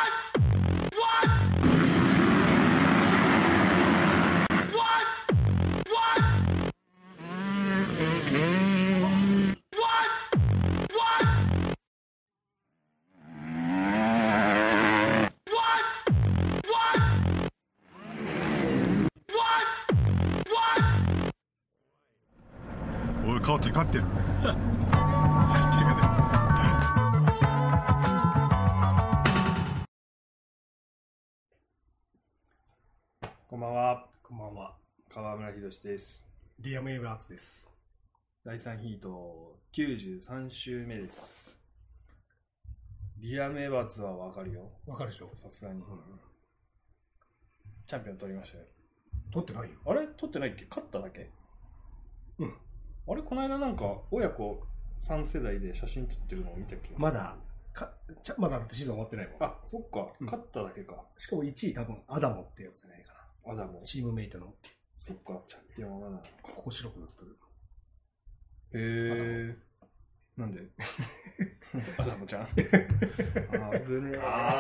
おい、顔テカってる。 こんばんは。 こんばんは。 川村博です。 リアム・エバーツです。 第3ヒート93周目です。リアム・エバーツはわかるよ。 わかるでしょ。 さすがに、チャンピオン取りましたよ。 取ってないよ。 あれ取ってないっけ？勝っただけ？ うん。 あれこの間なんか親子3世代で写真撮ってるのを見た気がする。 まだシーズン終わってないもん。 あ、そっか。勝っただけか。 しかも1位多分アダモってやつじゃないかな。 アダモ。 チームメイトの。 そっか。チャンピオンはまだ。 ここ白くなってる。 へー。なんでアダモちゃん。危ねえ。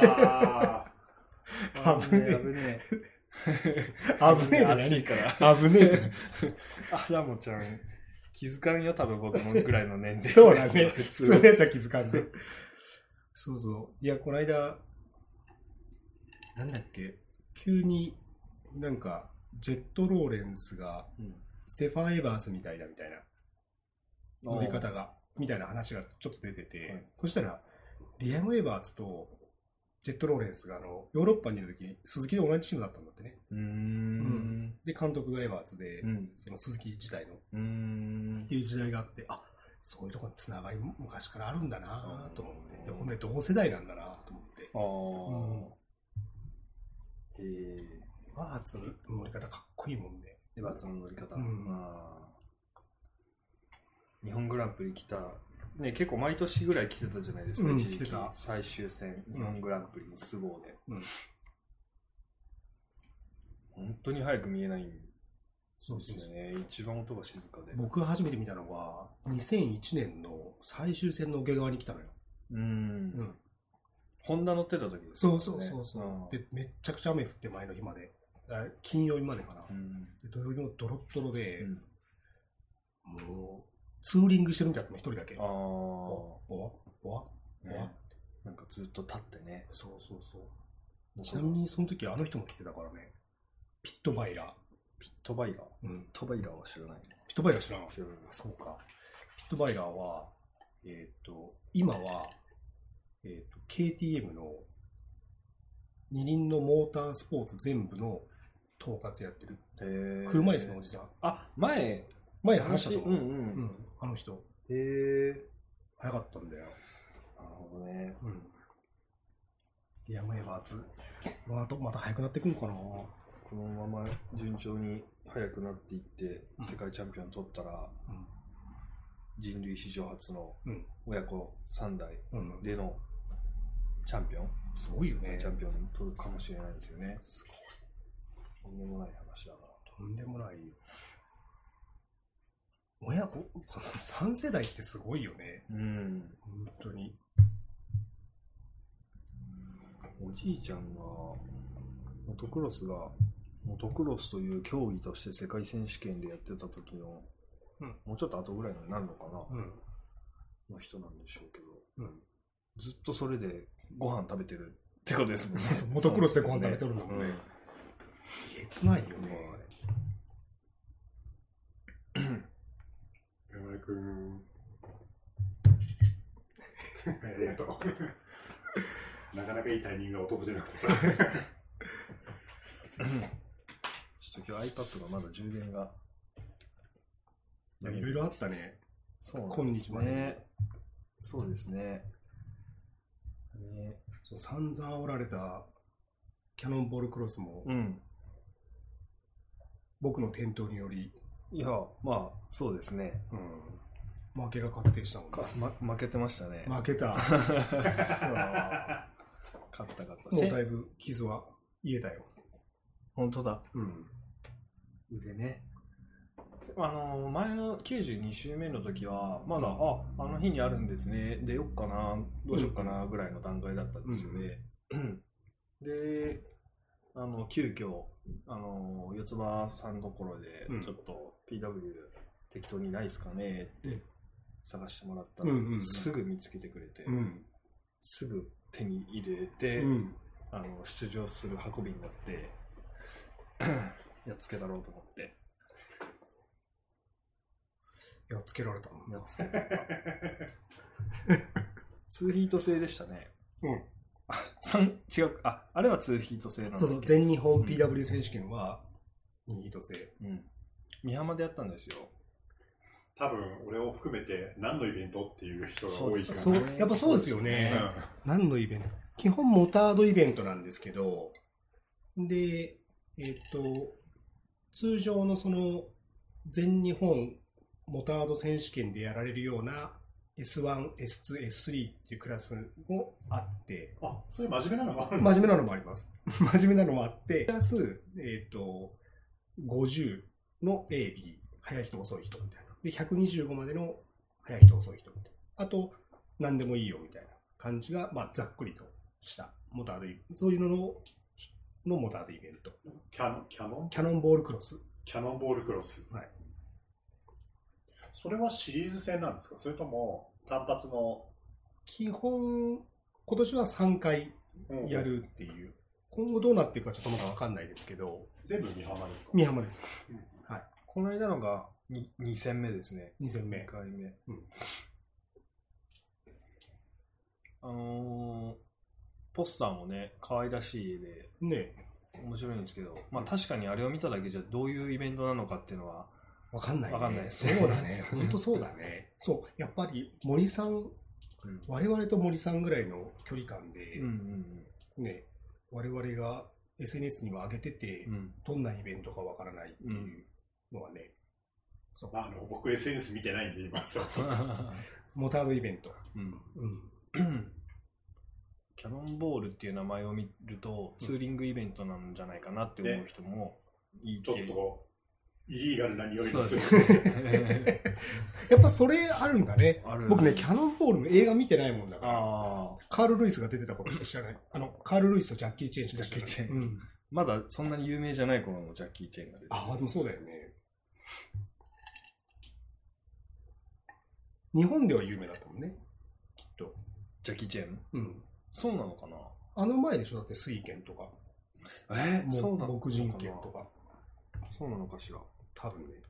危ねえ。 危ねえ。 危ねえ。 暑いから。 危ねえ。 アダモちゃん。気づかんよ、多分僕のぐらいの年齢。 そうだね。普通のやつは気づかんで。そうそう。いや、この間、なんだっけ、急になんか、ジェット・ローレンスが、ステファン・エバースみたいな乗り方が、みたいな話がちょっと出てて、そしたら、リアム・エバーツとジェット・ローレンスがヨーロッパにいるとき、鈴木で同じチームだったんだってね。で、監督がエバーツで、その鈴木自体の、っていう時代があって、あ、そういうところにつながり昔からあるんだなと思って、で、ほんで同世代なんだなと思って。エバーツの乗り方かっこいいもんね。 エバーツの乗り方。日本グランプリ来た、ね、結構毎年ぐらい来てたじゃないですか、一時期。最終戦、日本グランプリのスゴーで。本当に早く見えないんですよね。一番音が静かで。 僕が初めて見たのは、2001年の最終戦の桶川に来たのよ。 ホンダ乗ってた時ですね。 そう。で、めっちゃくちゃ雨降って前の日まで。金曜日までかな。で、土曜日もドロッドロで、もう、ツーリングしてるんじゃなくて一人だけ。 なんかずっと立ってね。 そう。ちなみにその時あの人も来てたからね。ピットバイラー。 ピットバイラーは知らない。 ピットバイラー知らない。そうか。ピットバイラーは、今は、KTM の二輪のモータースポーツ全部の統括やってる。車椅子のおじさん。 あ、前話したと思う。あの人。早かったんだよ。 なるほどね。 リアム・エバーツ。また速くなってくんかな。 このまま順調に速くなっていって世界チャンピオン取ったら、人類史上初の親子3代でのチャンピオン、 すごいよね。 チャンピオン取るかもしれないですよね。すごい。とんでもない話だな。 とんでもないよ。親子3世代ってすごいよね。本当に。 おじいちゃんがモトクロスという競技として世界選手権でやってた時の、もうちょっと後ぐらいになるのかな、の人なんでしょうけど、ずっとそれでご飯食べてるってことですもんね。 モトクロスでご飯食べてるんだもんね。えつないよね。山井くん。ありがとう。なかなかいいタイミングが訪れなくてさ。 ちょっと今日 iPad がまだ充電がいろいろあったね。 今日まで。そうですね。 散々煽られたキャノンボールクロスも、僕の転倒により、 いや、まあそうですね。 負けが確定したもんね。 負けてましたね。 負けた。 勝った。 もうだいぶ傷は癒えたよ。 本当だ。腕ね。前の92週目の時はまだ、あの日にあるんですね、出よっかな、どうしよっかなぐらいの段階だったんですよね。 で、急遽、四つ葉さんのところで、ちょっと PW 適当にないですかねって探してもらったら、すぐ見つけてくれて、すぐ手に入れて、出場する運びになって、やっつけだろうと思って。 やっつけられたの？ やっつけた。2ヒート制でしたね。違う。あれは2ヒート制なんですけど。 そう、全日本 PW 選手権は2ヒート制。 美浜でやったんですよ。 多分、俺を含めて何のイベントっていう人が多いですからね。 やっぱそうですよね。何のイベント？基本モタードイベントなんですけど、で、通常のその全日本モタード選手権でやられるような S1、S2、S3 っていうクラスもあって。 そういう真面目なのもあるんですか？ 真面目なのもあります。真面目なのもあって、プラス、50の A、B、速い人遅い人みたいな。で、125までの速い人遅い人みたいな。あと、何でもいいよみたいな感じが、ざっくりとしたモタードイベント。そういうのモタードイベント。 キャノンボールクロス。 キャノンボールクロス。 はい。 それはシリーズ戦なんですか？それとも単発の？ 基本、今年は3回やるっていう。今後どうなっていくかちょっとまだ分かんないですけど。 全部美浜ですか？ 美浜です。 はい。この間のが2戦目ですね。 2戦目。 2回目。ポスターもね、可愛らしい絵で、面白いんですけど、確かにあれを見ただけじゃどういうイベントなのかっていうのは分かんないね。 分かんないですね。 そうだね。本当そうだね。そう、やっぱり森さん、我々と森さんぐらいの距離感で、ね、我々が SNS にも上げてて、どんなイベントか分からないっていうのはね、 そう僕 SNS 見てないんで今モタードイベント。 キャノンボールっていう名前を見ると、ツーリングイベントなんじゃないかなって思う人もいて、 ちょっとイリーガルな匂いがする。 やっぱそれあるんだね。僕ね、キャノンボールの映画見てないもんだから、カール・ルイスが出てたことしか知らない。カール・ルイスとジャッキー・チェンしか知らない。 まだそんなに有名じゃない頃のジャッキー・チェンが出てた。 でもそうだよね。日本では有名だったもんね、きっと。 ジャッキー・チェン？そうなのかな？ 前でしょ、だって水拳とか。 そうなの？ 牧人拳とか。 そうなのかしら。 多分ね。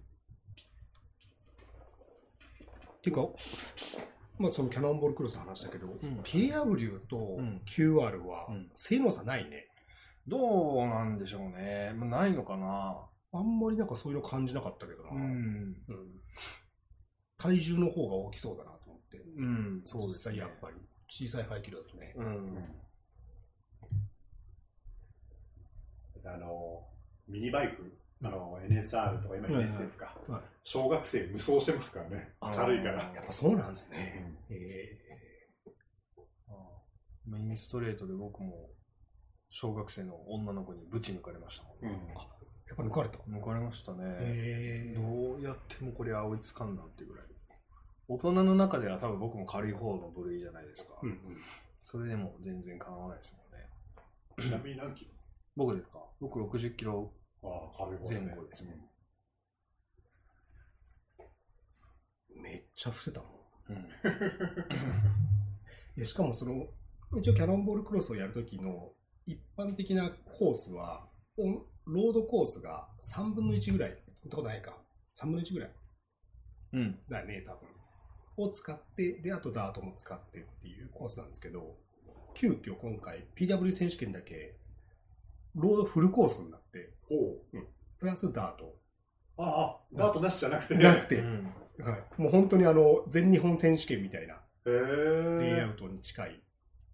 っていうか、そのキャノンボールクロスの話だけど、PW と QR は性能差ないね。 どうなんでしょうね。ないのかな？ あんまりそういうの感じなかったけどな。体重の方が大きそうだなと思って。 そうですね。 やっぱり小さい排気量だとね。 ミニバイク、NSR とか今 NSF か、小学生無双してますからね。軽いから。 やっぱそうなんですね。 メインストレートで僕も小学生の女の子にぶち抜かれましたもんね。 やっぱ抜かれた？ 抜かれましたね。どうやってもこれは追いつかんなっていうぐらい。大人の中では多分僕も軽い方の部類じゃないですか。それでも全然構わないですもんね。 ちなみに何キロ？ 僕ですか？僕60キロ前後ですね。 めっちゃ伏せたもん。しかも一応キャノンボールクロスをやるときの一般的なコースは、ロードコースが3分の1ぐらい、ってことないか。3分の1ぐらい。だよね、多分。を使って、で、あとダートも使ってっていうコースなんですけど、急遽今回 PW 選手権だけロードフルコースになって、プラスダート。 ダートなしじゃなくて。 もう本当に全日本選手権みたいなレイアウトに近い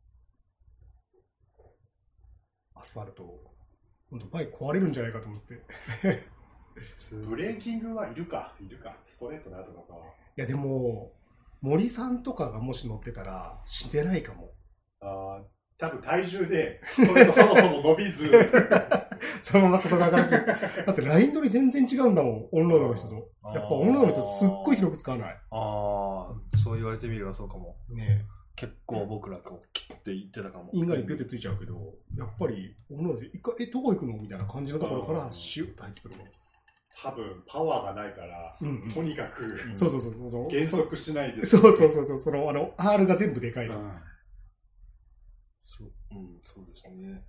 アスファルト。本当バイク壊れるんじゃないかと思って。 ブレーキングはいるか。ストレートの後とかは。 いやでも、森さんとかがもし乗ってたらしてないかも。 多分体重でストレートそもそも伸びずそのまま外側からだってライン取り全然違うんだもん、オンロードの人と。やっぱオンロードの人すっごい広く使わない。 そう言われてみればそうかも。 結構僕らこうキュッて言ってたかも。 インガにピュってついちゃうけど、やっぱり、どこ行くのみたいな感じのところからシュッと入ってくるの。 多分パワーがないから、とにかく、 そう減速しないで。 そう、R が全部でかい。 そうですね。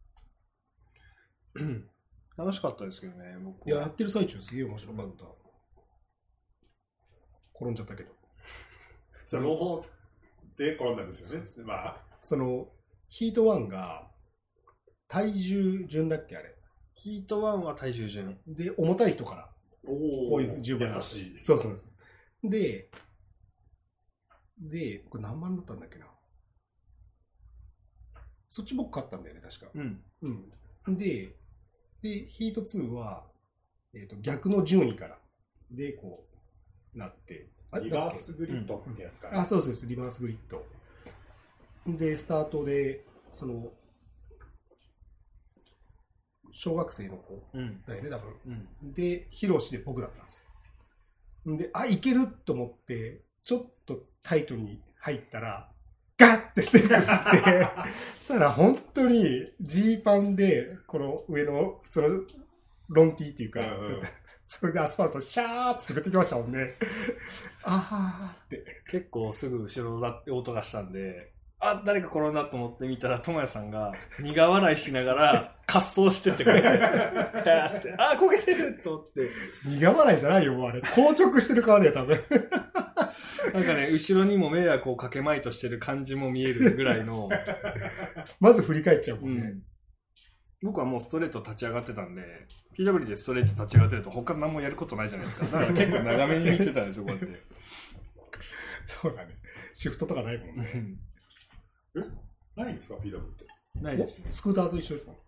楽しかったですけどね、僕は。やってる最中すげえ面白かった。転んじゃったけど。 その方で転んだんですよね。まあ。 ヒート1が、体重順だっけあれ。 ヒート1は体重順。 で、重たい人から。こういう順番。 優しい。 そう。で、これ何番だったんだっけな。そっち僕勝ったんだよね、確か。で、ヒート2は、逆の順位から。で、こう、なって。 リバースグリッドってやつかな。 そうです、リバースグリッド。で、スタートで、小学生の子だよね、多分。で、ヒロシで僕だったんですよ。で、いけると思って、ちょっとタイトに入ったら、ガッてステップして、そしたら本当にジーパンで、この上の普通のロンティーっていうか、それでアスファルトシャーって滑ってきましたもんね。あーって。 結構すぐ後ろだって音がしたんで、誰か転んだと思って見たら、ともやさんが苦笑いしながら滑走してってくれて、焦げてると思って。 苦笑いじゃないよ、もうあれ。硬直してる顔で多分。 なんかね、後ろにも迷惑をかけまいとしてる感じも見えるぐらいの。 まず振り返っちゃうもんね。 僕はもうストレート立ち上がってたんで、PW でストレート立ち上がってると他何もやることないじゃないですか。だから結構長めに見てたんですよ、こうやって。 そうだね。シフトとかないもんね。 ないんですか PW って。 ないですね。 スクーターと一緒ですか？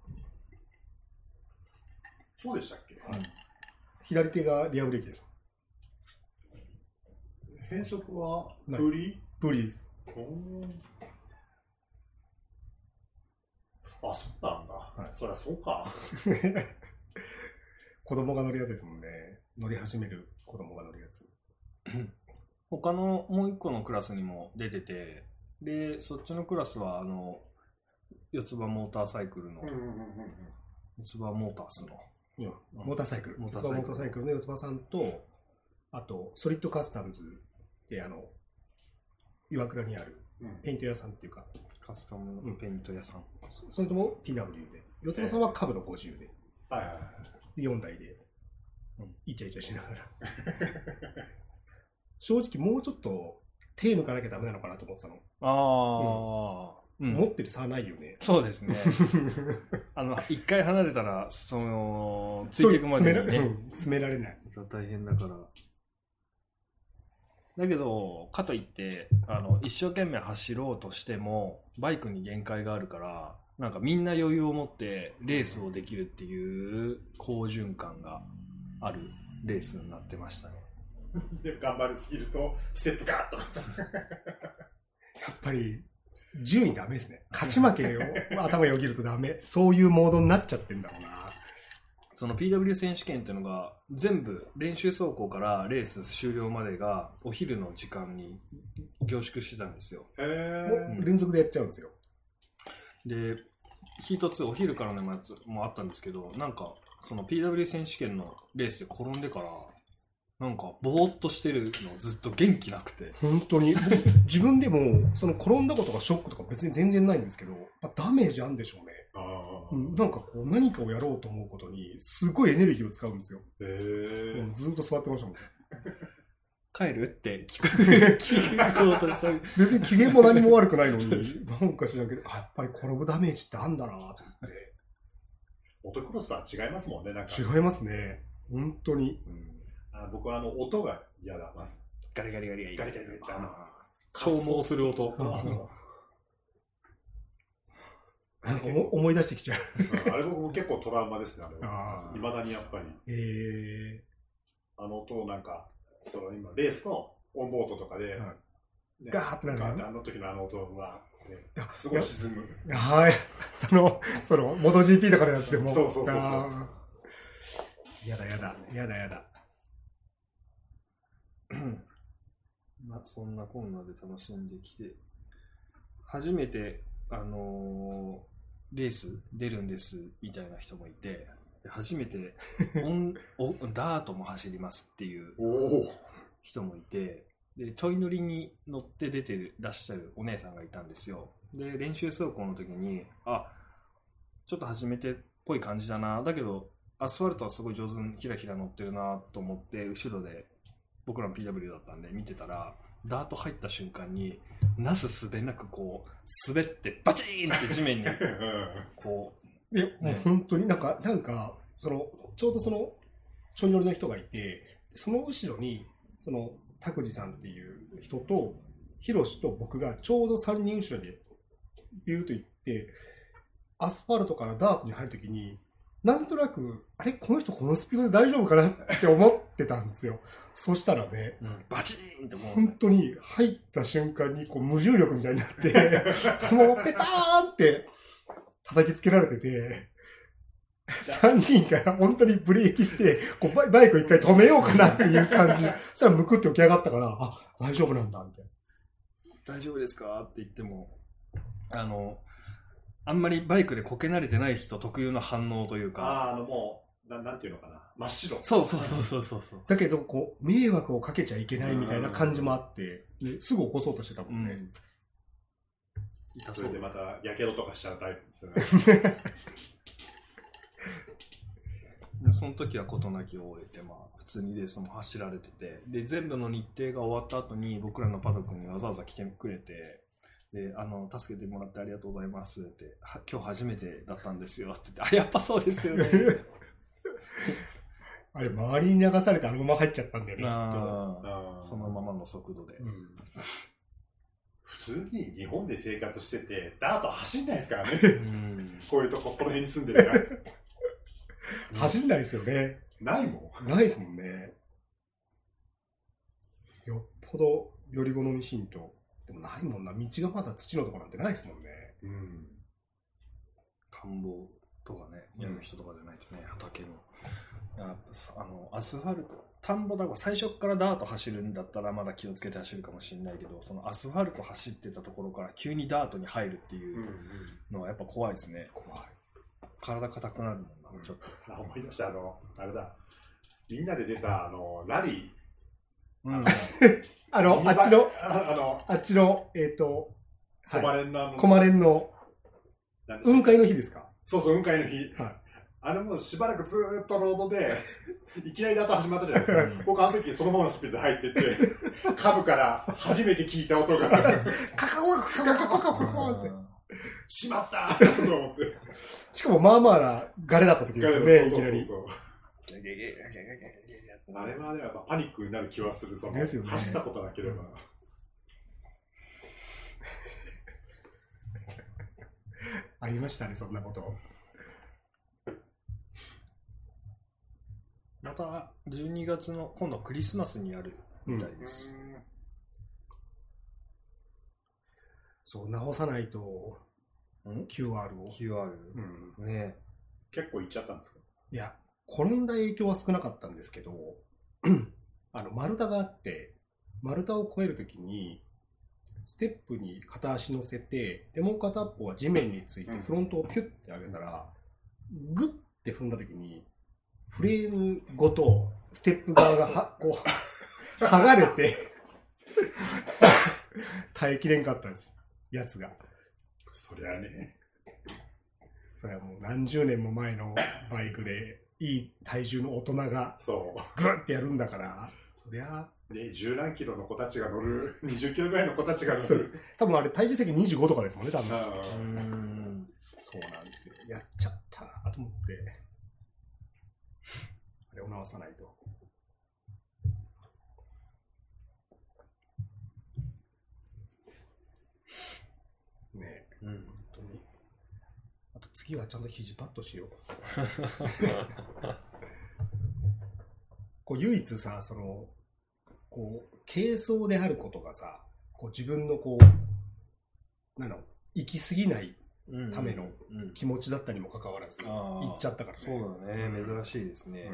そうでしたっけ？ 左手がリアブレーキです。 変速はプリーです。 そうなんだ。そりゃそうか。 子供が乗るやつですもんね。乗り始める子供が乗るやつ。 他のもう一個のクラスにも出てて、で、そっちのクラスは、四つ葉モーターサイクルの、四つ葉モータースの、 モーターサイクル。モーターサイクルの四つ葉さんと、あと、ソリッドカスタムズで、岩倉にあるペイント屋さんっていうか、 カスタムペイント屋さん。 それとも PW で。四つ葉さんは株の50で。4台で、イチャイチャしながら。正直もうちょっと手抜かなきゃダメなのかなと思ってたの。持ってる差ないよね。 そうですね。一回離れたら、ついていくまでにね。 詰められない。 大変だから。だけど、かといって、一生懸命走ろうとしても、バイクに限界があるから、なんかみんな余裕を持ってレースをできるっていう好循環があるレースになってましたね。 で、頑張りすぎると、ステップガーッと。 やっぱり、順位ダメですね。勝ち負けを頭よぎるとダメ。そういうモードになっちゃってんだろうな。 その PW 選手権っていうのが、全部練習走行からレース終了までがお昼の時間に凝縮してたんですよ。 連続でやっちゃうんですよ。 で、ヒート2お昼からのやつもあったんですけど、なんか、その PW 選手権のレースで転んでから、なんかぼーっとしてるのずっと元気なくて。 本当に自分でも転んだことがショックとか別に全然ないんですけど、ダメージあるんでしょうね。なんかこう何かをやろうと思うことにすごいエネルギーを使うんですよ。ずっと座ってましたもん。 帰るって聞こうとした。 別に機嫌も何も悪くないのに、なんか知らんけど、やっぱり転ぶダメージってあんだなと思って。 モトクロスとは違いますもんね、なんか。 違いますね。本当に。 僕は音が嫌だ、まず。 ガリガリガリガリ。 ガリガリガリ。 消耗する音。 思い出してきちゃう。 あれ僕も結構トラウマですね、いまだにやっぱり。あの音をなんか、今、レースのオンボートとかで、 ガーッてなる。 あの時のあの音は、すごい沈む。 はい。モト GP とかのやつでも。 そう。 やだ。 そんなこんなで楽しんできて。 初めて、レース出るんですみたいな人もいて、初めてダートも走りますっていう人もいて、でちょい乗りに乗って出てらっしゃるお姉さんがいたんですよ。で練習走行の時にちょっと初めてっぽい感じだな、だけどアスファルトはすごい上手にひらひら乗ってるなと思って後ろで僕らの PW だったんで見てたら、ダート入った瞬間になすすべなくこう滑ってバチーンって地面にこういやもう本当になんかそのちょうどそのちょい乗りの人がいて、その後ろにその拓司さんっていう人とヒロシと僕がちょうど3人後ろでビューと行って、アスファルトからダートに入るときになんとなくあれこの人このスピードで大丈夫かなって思ってたんですよ。そしたらね、 バチーンってもう、 本当に入った瞬間にこう無重力みたいになってそのままペターンって叩きつけられてて、3人が本当にブレーキしてこうバイクを一回止めようかなっていう感じ。そしたらむくって起き上がったから、大丈夫なんだみたいな。 大丈夫ですかって言ってもあんまりバイクでこけ慣れてない人特有の反応というか、 もうなんていうのかな、真っ白。 そうだけどこう迷惑をかけちゃいけないみたいな感じもあって、すぐ起こそうとしてたもんね。 それでまたやけどとかしちゃうタイプですよね。 でその時は事なきを終えて、普通にレースも走られてて、で全部の日程が終わった後に僕らのパドックにわざわざ来てくれて、で助けてもらってありがとうございますって今日初めてだったんですよって言って、やっぱそうですよねあれ周りに流されてあのまま入っちゃったんだよね、きっと。そのままの速度で、 普通に日本で生活しててダート走んないですからねこういうとこの辺に住んでるから走んないですよね。 ないもん。ないですもんね。よっぽどより好みシーンと、でもないもんな。道がまだ土のとこなんてないですもんね。 田んぼとかね、やる人とかじゃないとね、畑の。アスファルト、田んぼだから最初からダート走るんだったらまだ気をつけて走るかもしれないけど、そのアスファルト走ってたところから急にダートに入るっていうのはやっぱ怖いですね。 怖い。 体硬くなるもんな、ちょっと。 思い出した、あれだ。みんなで出た、ラリー。 あっちの、 コマレンの、 雲海の日ですか？ そう、雲海の日。あれもしばらくずーっとロードで、いきなりダート始まったじゃないですか。僕あの時そのままのスピードで入ってって、カブから初めて聞いた音が、カカコカカコカコカコって、しまったと思って。 しかもまあまあなガレだった時ですよね、いきなり。 あれはやっぱパニックになる気はする。 ですよね。 走ったことなければ。 ありましたね、そんなこと。 また12月の今度クリスマスにやるみたいです。 そう、直さないと QR を。 QR、ね。 結構いっちゃったんですか？ いや、転んだ影響は少なかったんですけど、丸太があって、丸太を越えるときに、ステップに片足乗せて、でもう片っぽは地面についてフロントをピュッて上げたら、グッて踏んだときに、フレームごとステップ側がこう剥がれて耐えきれんかったです、やつが。 そりゃね。 それはもう何十年も前のバイクでいい体重の大人がグッてやるんだから、そりゃで10何キロの子たちが乗る、20キロぐらいの子たちが乗る。 多分あれ体重席25とかですもんね、多分。そうなんですよ。やっちゃったなと思って。あれを直さないと。ねえ、本当に。あと次はちゃんと肘パッドしよう。こう唯一さ、こう軽装であることがさ、こう自分のこう行き過ぎないための気持ちだったにもかかわらず、行っちゃったからね。 そうだね、珍しいですね。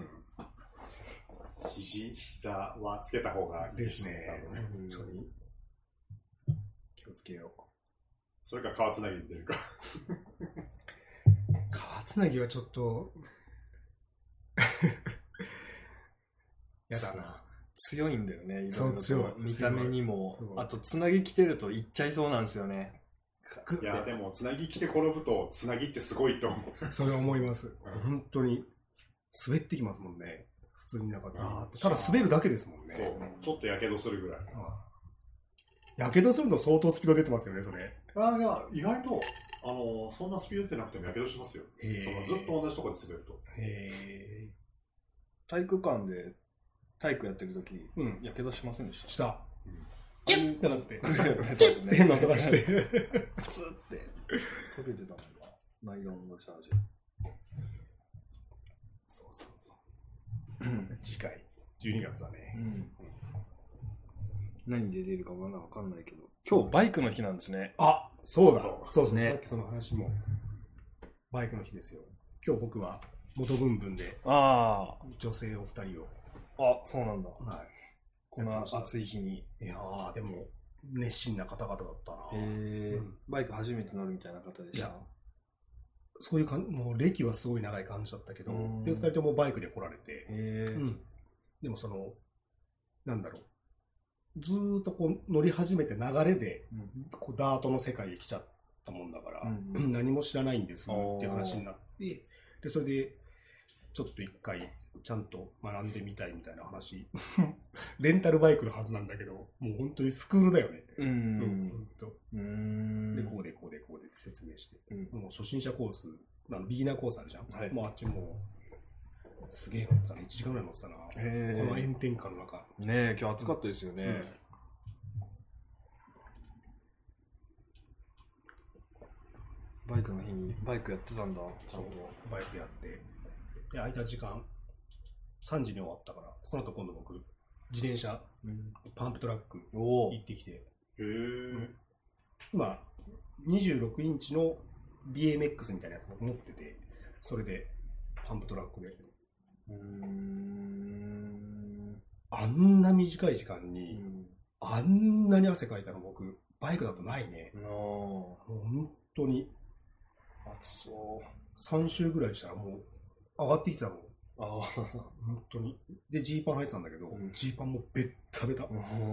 膝はつけた方がいいですね。本当に気をつけよう。 それか川つなぎに出るか。 川つなぎはちょっとやだな。 強いんだよね。 そう強い。 見た目にも。あとつなぎ着てるといっちゃいそうなんですよね。 いやでもつなぎ着て転ぶとつなぎってすごいと思う。 それは思います。本当に滑ってきますもんね。普通になんかザーって。ただ滑るだけですもんね。 そう。ちょっとやけどするぐらい。 やけどするの相当スピード出てますよね、それ。 いや、意外と、そんなスピード出てなくてもやけどしますよ。ずっと同じところで滑ると。 体育館で体育やってるとき、やけどしませんでした？ した。キュッってなって。 変な音がして。 プツって溶けてたもんな。ナイロンのチャージ。 そうそうそう。次回、12月だね。 何で出るかまだわかんないけど。今日バイクの日なんですね。 あ、そうだ。そうね。 さっきその話も。バイクの日ですよ。今日僕は元ブンブンで女性を2人を。 あ、そうなんだ。 はい。 こんな暑い日に。 いやー、でも熱心な方々だったな。 バイク初めて乗るみたいな方でした？ そういうもう歴はすごい長い感じだったけど、で2人ともバイクで来られて、でもなんだろう。ずーっとこう乗り始めて流れで、こうダートの世界へ来ちゃったもんだから、何も知らないんですっていう話になって、でそれでちょっと一回ちゃんと学んでみたいみたいな話レンタルバイクのはずなんだけど、もう本当にスクールだよね。でこうでこうでこうでって説明して、もう初心者コース、ビギナーコースあるじゃん。もうあっちもすげえ乗ってたね。1時間ぐらい乗ってたな。この炎天下の中。 ねえ、今日暑かったですよね。バイクの日にバイクやってたんだ。 そう、バイクやって。で、空いた時間、3時に終わったから、その後今度僕、自転車、パンプトラック行ってきて。今、26インチの BMX みたいなやつ僕持ってて、それでパンプトラックで。あんな短い時間に、あんなに汗かいたの僕、バイクだとないね。もう本当に。 暑そう。 3週ぐらいしたらもう上がってきたの。本当に。で、ジーパン履いてたんだけど、ジーパンもベッタベタ。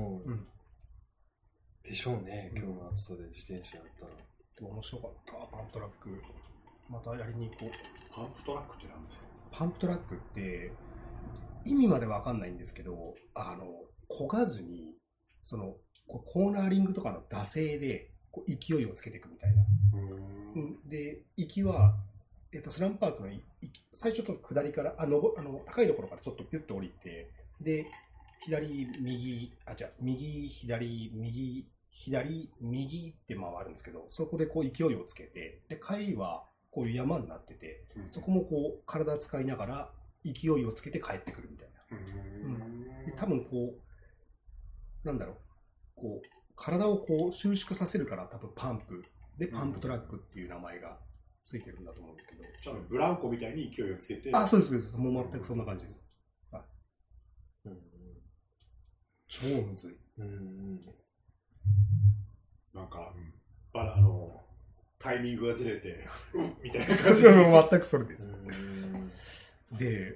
でしょうね、今日の暑さで自転車やったら。 でも面白かった、パンプトラック。またやりに行こう。 パンプトラックって何ですか？ パンプトラックって意味までわかんないんですけど、漕がずにコーナーリングとかの惰性でこう勢いをつけていくみたいな。で行きは、スランパークの最初ちょっと下りから高いところからちょっとピュッと降りて、で左右左右左右って回るんですけど、そこでこう勢いをつけて、で帰りはこういう山になってて、そこもこう体使いながら勢いをつけて帰ってくるみたいな。で多分こうなんだろう、こう体をこう収縮させるから多分パンプでパンプトラックっていう名前がついてるんだと思うんですけど、 じゃあブランコみたいに勢いをつけて。 そうですそうです。もう全くそんな感じです。超むずい。 なんか、タイミングがずれて、みたいな感じで。全くそれです。で、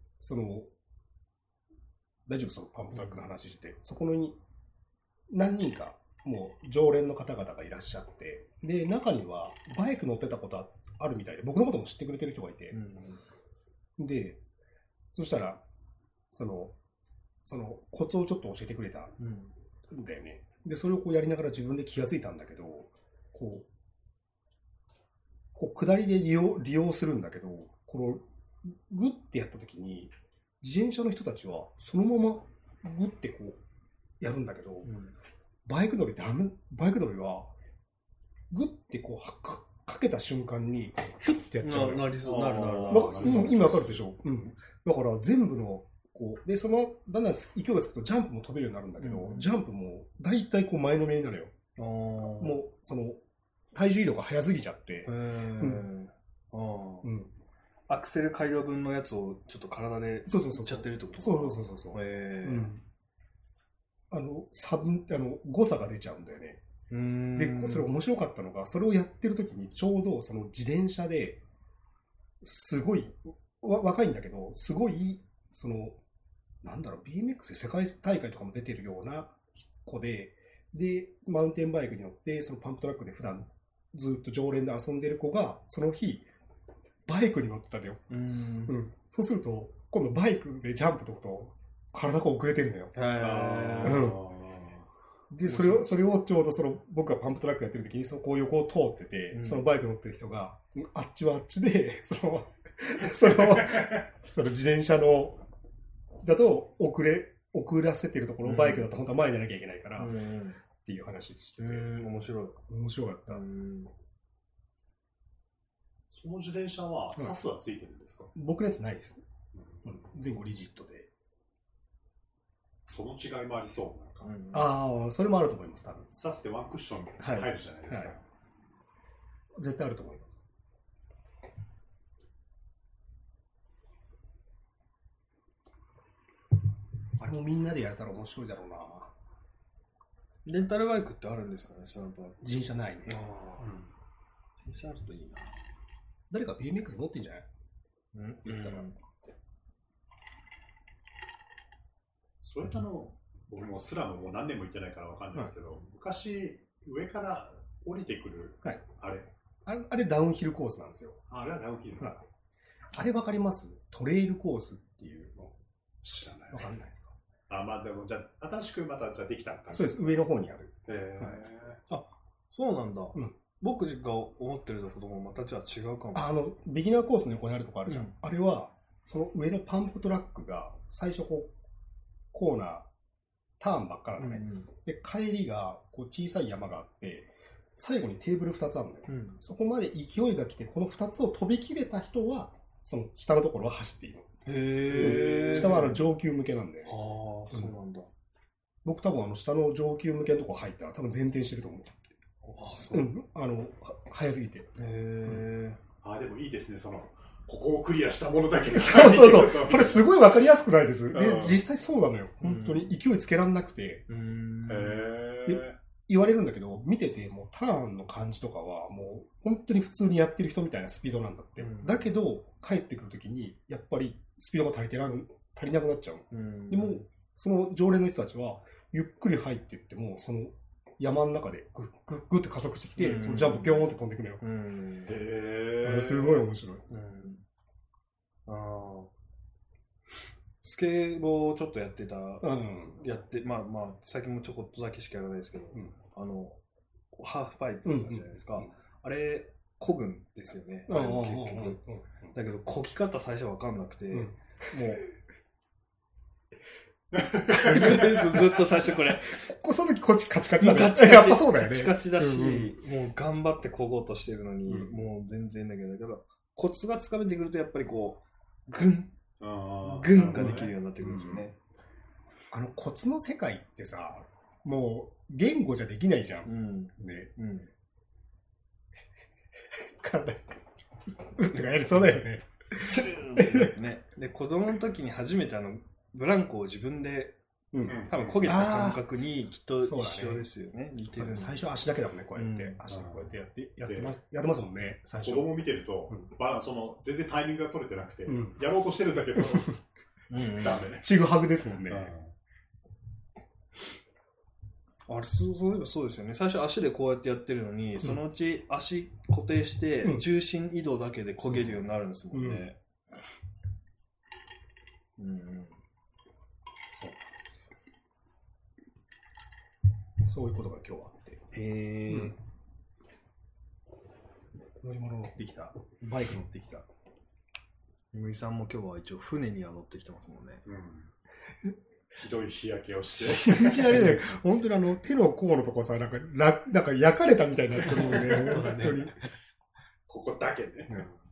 大丈夫、そのパンプトラックの話してて、そこに何人か、もう常連の方々がいらっしゃって、で、中にはバイク乗ってたことあるみたいで、僕のことも知ってくれてる人がいて、で、そしたら、そのコツをちょっと教えてくれたんだよね。で、それをこうやりながら自分で気がついたんだけど、こう下りで利用するんだけど、このグッてやった時に、自転車の人たちはそのままグッてこうやるんだけど、バイク乗りはグッてこうかけた瞬間にフッてやっちゃう。 なる。 今わかるでしょ。だから全部のこうでだんだん勢いがつくとジャンプも飛べるようになるんだけど、ジャンプもだいたいこう前のめりになるよ。もう体重移動が速すぎちゃって。 アクセル回路分のやつをちょっと体でいっちゃってるってこと？ そう。誤差が出ちゃうんだよね。 で、それ面白かったのが、それをやってる時にちょうどその自転車ですごい、若いんだけど、すごい、その、なんだろう、BMX で世界大会とかも出てるような子で、マウンテンバイクに乗って、そのパンプトラックで普段ずっと常連で遊んでる子が、その日、バイクに乗ってたのよ。そうすると、今度バイクでジャンプとかと、体が遅れてるのよ。で、それをちょうど僕がパンプトラックやってる時に、その横を通ってて、そのバイク乗ってる人が、あっちはあっちで、その自転車だと遅らせてるところ、バイクだと本当は前に出なきゃいけないから、っていう話してて。 面白かった。 その自転車は、サスはついてるんですか？ 僕のやつないです。前後リジットで。 その違いもありそうなんか。 ああ、それもあると思います、多分。 サスってワンクッション入るじゃないですか。 絶対あると思います。あれもみんなでやれたら面白いだろうな。 レンタルバイクってあるんですかね、そのバイク。 自転車ないね。 自転車あるといいな。 誰か BMX 持ってんじゃない？言ったら。 それと僕もスラムもう何年も行ってないからわかんないですけど、昔上から降りてくる、 あれダウンヒルコースなんですよ。 あれはダウンヒル。 あれわかります？トレイルコースっていうの知らない。 わかんないですか？ まあでもじゃあ新しくまたできた感じ。 そうです、上の方にある。 そうなんだ。僕が思ってるとこともまたじゃあ違うかも。 ビギナーコースの横にあるとこあるじゃん。あれはその上のパンプトラックが最初コーナーターンばっかなのね。で帰りが小さい山があって、最後にテーブル2つあるのよ。そこまで勢いが来て、この2つを飛び切れた人はその下のところは走っていいの。下は上級向けなんで。 そうなんだ。 僕多分下の上級向けのとこ入ったら多分前転してると思う。早すぎて。 でもいいですね、ここをクリアしたものだけで。 そう。それすごいわかりやすくないです。で、実際そうなのよ。本当に勢いつけらんなくて。言われるんだけど、見ててもうターンの感じとかはもう本当に普通にやってる人みたいなスピードなんだって。だけど、帰ってくるときにやっぱりスピードが足りなくなっちゃう。でも、その常連の人たちはゆっくり入っていっても、その山の中でグッグッグッって加速してきて、そのジャンプピョーンって飛んでくのよ。すごい面白い。 スケボーをちょっとやってた、最近もちょこっとだけしかやらないですけど、ハーフパイプじゃないですか。あれ、漕ぐんですよね。結局。だけど、漕ぎ方最初わかんなくて、もう、ずっと最初これ。 その時こっちカチカチだね。 やっぱそうだよね。 カチカチだし、もう頑張って漕ごうとしてるのに、もう全然だけど、コツがつかめてくるとやっぱりグンができるようになってくるんですよね。 コツの世界ってさ、もう言語じゃできないじゃん。体とかやりそうだよね。 で、子供の時に初めてブランコを自分で、多分焦げた感覚にきっと一緒ですよね。似てる。 最初足だけだもんね、こうやって。足でこうやってやってますもんね、最初。 子供見てると、全然タイミングが取れてなくて、やろうとしてるんだけど、ダメね。 ちぐはぐですもんね。 そうですよね。最初足でこうやってやってるのに、そのうち足固定して、重心移動だけで漕げるようになるんですもんね。 そういうことが今日あって。乗り物乗ってきた。バイク乗ってきた。 森さんも今日は一応船には乗ってきてますもんね。 ひどい日焼けをして。 信じられない。本当に手の甲のとこさ、なんか焼かれたみたいになってるもんね。本当に。 ここだけね。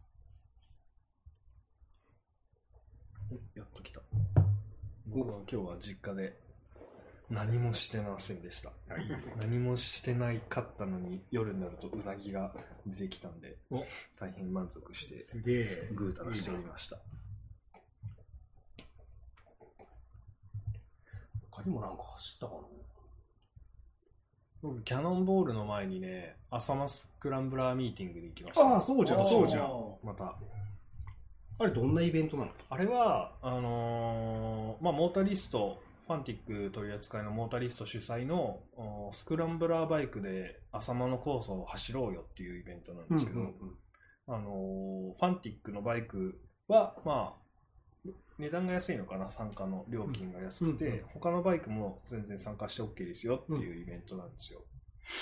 やっと来た。僕は今日は実家で何もしてませんでした。何もしてないかったのに夜になるとうなぎが出てきたんで大変満足してぐうたらしておりました。 他にもなんか走ったかな。 僕キャノンボールの前にね、朝マスクランブラーミーティングに行きました。 ああ、そうじゃん、そうじゃん。 また。 あれどんなイベントなの？ あれは、まあ、モータリスト、ファンティック取り扱いのモータリスト主催のスクランブラーバイクで朝間のコースを走ろうよっていうイベントなんですけど、ファンティックのバイクは、まあ、値段が安いのかな、参加の料金が安くて、他のバイクも全然参加して OK ですよっていうイベントなんですよ。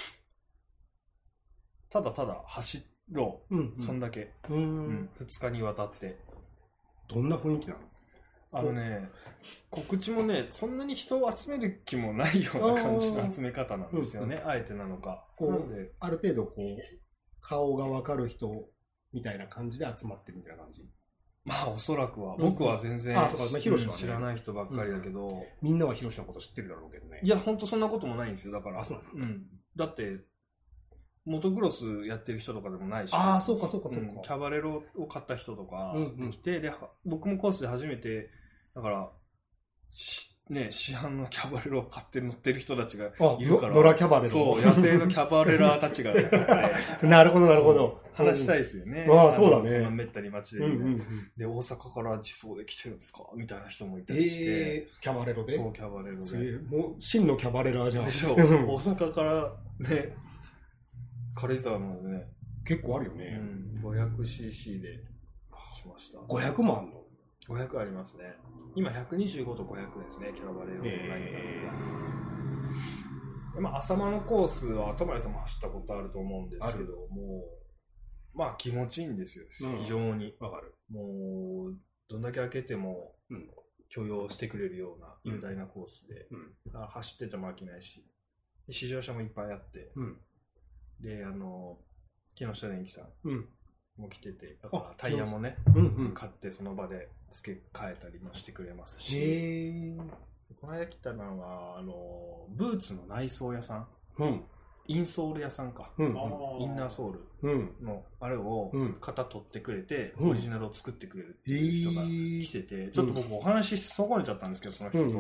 ただただ走ろう、そんだけ、2日にわたって。 どんな雰囲気なの？ 告知もね、そんなに人を集める気もないような感じの集め方なんですよね、あえてなのか。 なんである程度こう、顔がわかる人みたいな感じで集まってるみたいな感じ？ まあおそらくは、僕は全然知らない人ばっかりだけど、 みんなはヒロシのこと知ってるだろうけどね。 いや、ほんとそんなこともないんですよ、だから。だって、モトクロスやってる人とかでもないし、 そうかそうかそうか。 キャバレロを買った人とか来て、で、僕もコースで初めて、だから、ね、市販のキャバレロを買って乗ってる人たちがいるから。 野良キャバレロ。 そう、野生のキャバレラーたちが、 なるほど、なるほど。 話したいですよね。 そうだね。 そんなめったに街で、で、大阪から自走で来てるんですかみたいな人もいたりして。 キャバレロで？ そう、キャバレロで。 もう、真のキャバレラーじゃん。 でしょ。大阪からね、軽井沢までね。 結構あるよね。 500cc でしました。 500もあんの ？500ありますね。今125と500ですね、キャバレロのラインナップ。朝間のコースは田村さんも走ったことあると思うんですけど、もう、まあ気持ちいいんですよ、非常に。 わかる。 もう、どんだけ開けても許容してくれるような雄大なコースで、走ってても飽きないし、試乗車もいっぱいあって、で、木下電機さんも来てて、だからタイヤもね、買ってその場で付け替えたりもしてくれますし、この間来たのは、ブーツの内装屋さん、インソール屋さんか、インナーソールのあれを型取ってくれて、オリジナルを作ってくれるっていう人が来てて、ちょっと僕お話し損ねちゃったんですけど、その人と。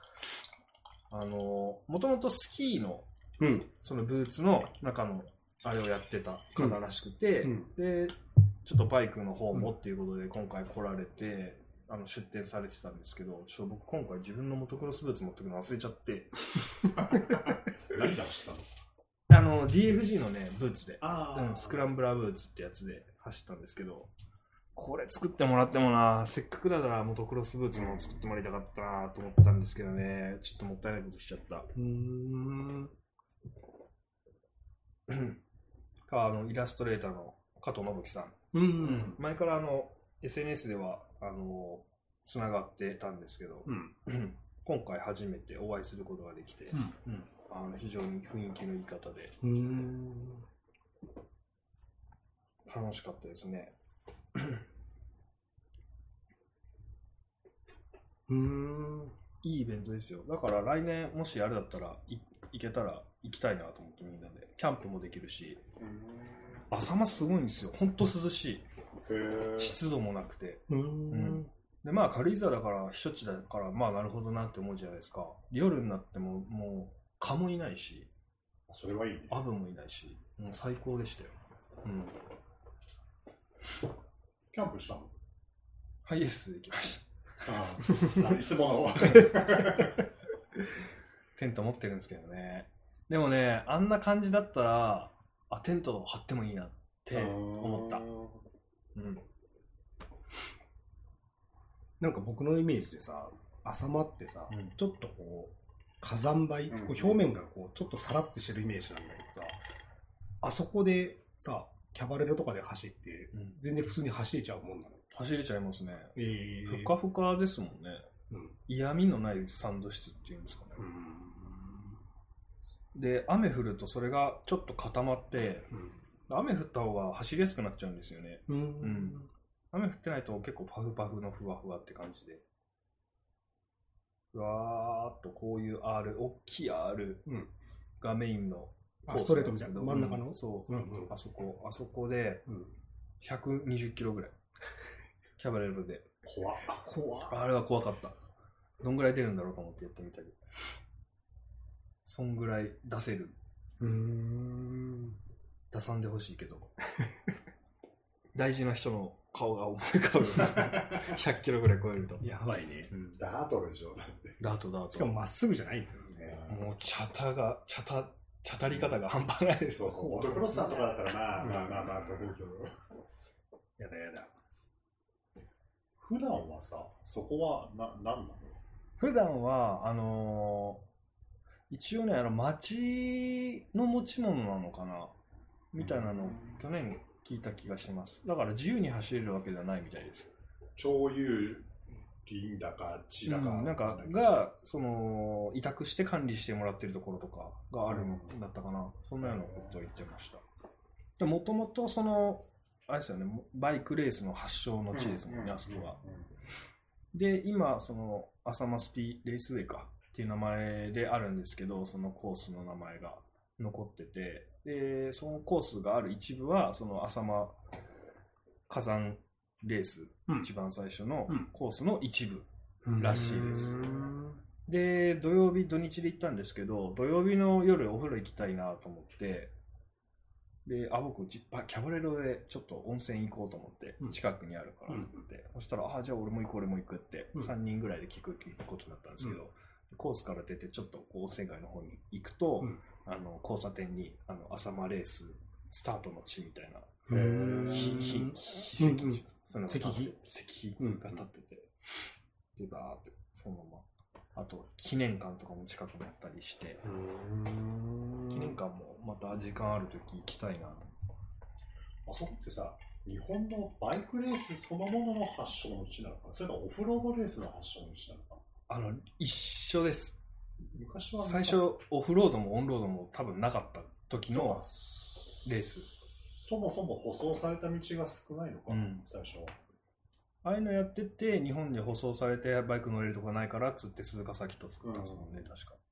もともとスキーの、そのブーツの中のあれをやってた方らしくて、で、ちょっとバイクの方もっていうことで今回来られて、出店されてたんですけど、ちょっと僕今回自分のモトクロスブーツ持ってくの忘れちゃって。 何で走ったの？DFG のね、ブーツで、スクランブラーブーツってやつで走ったんですけど、これ作ってもらってもな、せっかくだからモトクロスブーツも作ってもらいたかったなと思ったんですけどね、ちょっともったいないことしちゃった。イラストレーターの加藤信樹さん。前からSNS ではつながってたんですけど、今回初めてお会いすることができて、非常に雰囲気のいい方で楽しかったですね。いいイベントですよ。だから来年もしあれだったら行けたら行きたいなと思って、みんなでキャンプもできるし、朝間すごいんですよ。ほんと涼しい。湿度もなくて。で、まあ軽井沢だから避暑地だから、まあなるほどなって思うじゃないですか。夜になってももう蚊もいないし、 それはいいね。 アブもいないし、もう最高でしたよ。 キャンプしたの？ ハイエースで行きました。 いつものテント持ってるんですけどね。でもね、あんな感じだったら、テント張ってもいいなって思った。 なんか僕のイメージでさ、朝間ってさ、ちょっとこう火山灰、表面がこうちょっとさらってしてるイメージなんだけどさ、あそこでさ、キャバレロとかで走って、全然普通に走れちゃうもんなの？ 走れちゃいますね。ふかふかですもんね。嫌味のないサンド質っていうんですかね。で、雨降るとそれがちょっと固まって、雨降った方が走りやすくなっちゃうんですよね。雨降ってないと結構パフパフのふわふわって感じで。ふわーっとこういう R、大きい R がメインのストレートみたいな真ん中の、 そう、あそこで120キロぐらい。キャバレロで。 怖っ。 あれは怖かった。どんぐらい出るんだろうと思ってやってみたけど。そんぐらい出せる出さんでほしいけど。大事な人の顔が思い浮かぶ。100キロぐらい超えると。 やばいね。 ダートでしょ。 ダート。 しかもまっすぐじゃないんですよね。 もうチャタり方が半端ないです。 そうそう。モトクロスさんとかだったらまあと思うけど。 やだ。 普段はさ、そこは何なの？ 普段は、一応ね、町の持ち物なのかなみたいなのを去年聞いた気がします。だから自由に走れるわけではないみたいです。 超有林だか地だか、 なんかが委託して管理してもらってるところとかがあるのだったかな、そんなようなことを言ってました。もともとあれですよね、バイクレースの発祥の地ですもんね、あそこは。で今浅間スピレースウェイかっていう名前であるんですけど、そのコースの名前が残ってて、でそのコースがある一部はその浅間火山レース、一番最初のコースの一部らしいです。で土日で行ったんですけど、土曜日の夜お風呂行きたいなと思って、で僕キャバレロでちょっと温泉行こうと思って、近くにあるからって、そしたらじゃあ俺も行くって3人ぐらいで聞くことになったんですけど、コースから出てちょっと温泉街の方に行くと、交差点に浅間レーススタートの地みたいな石碑が立ってて、でバーってそのまま、あと記念館とかも近くにあったりして、記念館もまた時間あるとき行きたいな。 あそこってさ、日本のバイクレースそのものの発祥の地なのかな、それともオフロードレースの発祥の地なのかな。 一緒です。 昔は最初オフロードもオンロードも多分なかった時のレース。 そもそも舗装された道が少ないのかな、最初は。 ああいうのやってて、日本に舗装されてバイク乗れるとこないからっつって鈴鹿サーキット作ったんですもんね、確か。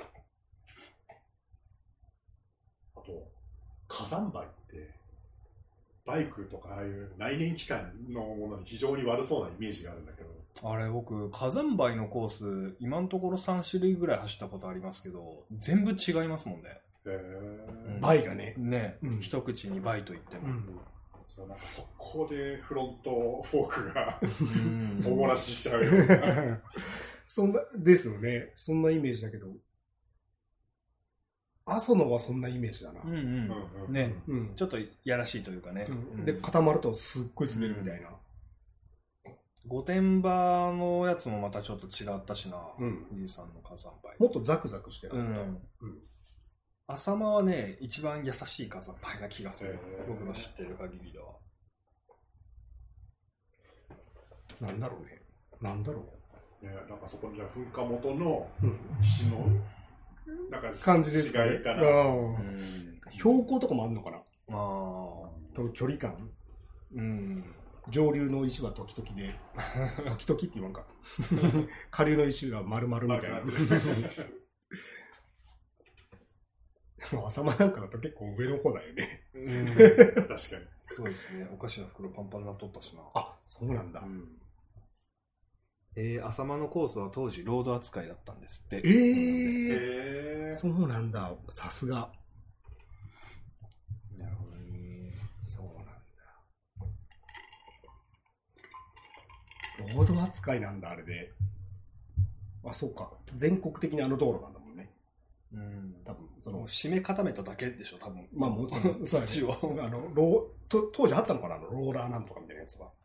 あと火山灰ってバイクとかああいう内燃機関のものに非常に悪そうなイメージがあるんだけど、 あれ僕火山灰のコース今のところ3種類ぐらい走ったことありますけど、全部違いますもんね。 灰がね、 一口に灰と言っても、 なんか速攻でフロントフォークがおもらししちゃうようなそんなですよね。そんなイメージだけど、阿蘇のはそんなイメージだな。 ね、ちょっとやらしいというかね。 で固まるとすっごい滑るみたいな。 御殿場のやつもまたちょっと違ったしな、富士山の火山灰。 もっとザクザクしてる。 浅間はね、一番優しい火山灰な気がする。僕の知ってる限りでは。 なんだろうね。なんかそこにじゃあ噴火元の石の、なんか感じですね。 違いかな。 標高とかもあるのかな。距離感。上流の石は時々で、時々って言わんか。下流の石が丸々みたいな。浅間なんかだと結構上の方だよね。 確かに。 そうですね。お菓子の袋パンパンになっとったしな。 あ、そうなんだ。 浅間のコースは当時ロード扱いだったんですって。 そうなんだ。さすが。 なるほどね。 そうなんだ。ロード扱いなんだ、あれで。あ、そうか。全国的にあの道路なんだもんね。多分締め固めただけでしょ、多分。 まあもちろん土を当時あったのかな、ローラーなんとかみたいなやつは。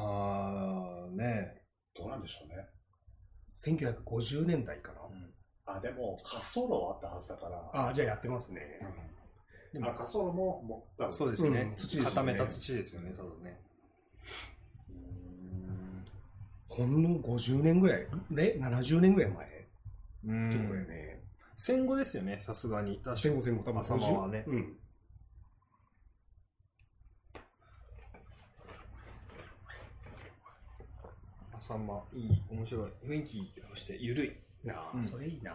ね、どうなんでしょうね。 1950年代かな。でも滑走路はあったはずだから。 じゃあやってますね。 でも滑走路もそうですね。固めた土ですよね、多分ね。 ほんの50年ぐらい、70年ぐらい前ってことだよね。 戦後ですよね、さすがに。 戦後、多分浅間はね。浅間、いい、面白い。雰囲気として緩い。 それいいな。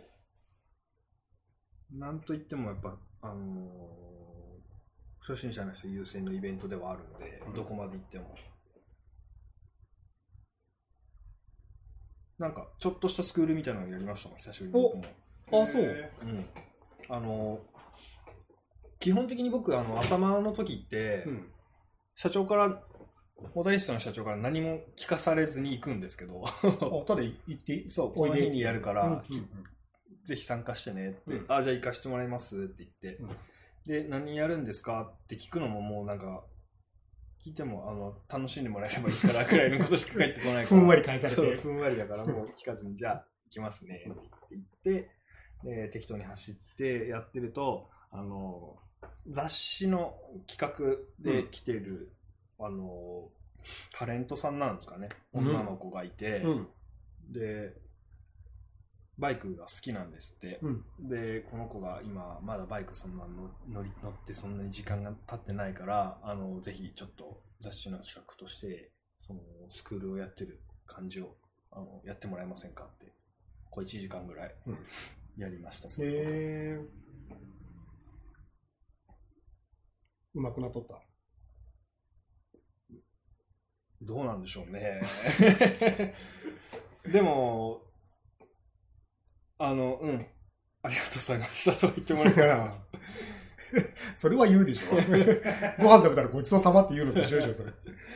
なんといってもやっぱ、初心者の人優先のイベントではあるので、どこまで行っても。なんか、ちょっとしたスクールみたいなのをやりましたもん、久しぶりに僕も。 そう。 基本的に僕朝間の時って、社長からモータリストの社長から何も聞かされずに行くんですけどただ行ってそうこの日にやるから、ぜひ参加してねって、じゃあ行かしてもらいますって言って、で何やるんですかって聞くのももうなんか聞いても楽しんでもらえればいいからくらいのことしか返ってこないからふんわり返されて、 そうふんわりだからもう聞かずにじゃあ行きますねって言ってで適当に走ってやってると雑誌の企画で来てる、タレントさんなんですかね、女の子がいて、でバイクが好きなんですって、でこの子が今まだバイクそんな乗ってそんなに時間が経ってないからぜひちょっと雑誌の企画としてそのスクールをやってる感じをやってもらえませんかってこれ1時間ぐらいやりました。 うまくなっとった？ どうなんでしょうねでもありがとうございましたと言ってもらえばそれは言うでしょご飯食べたらごちそうさまって言うのと一緒でしょそれ。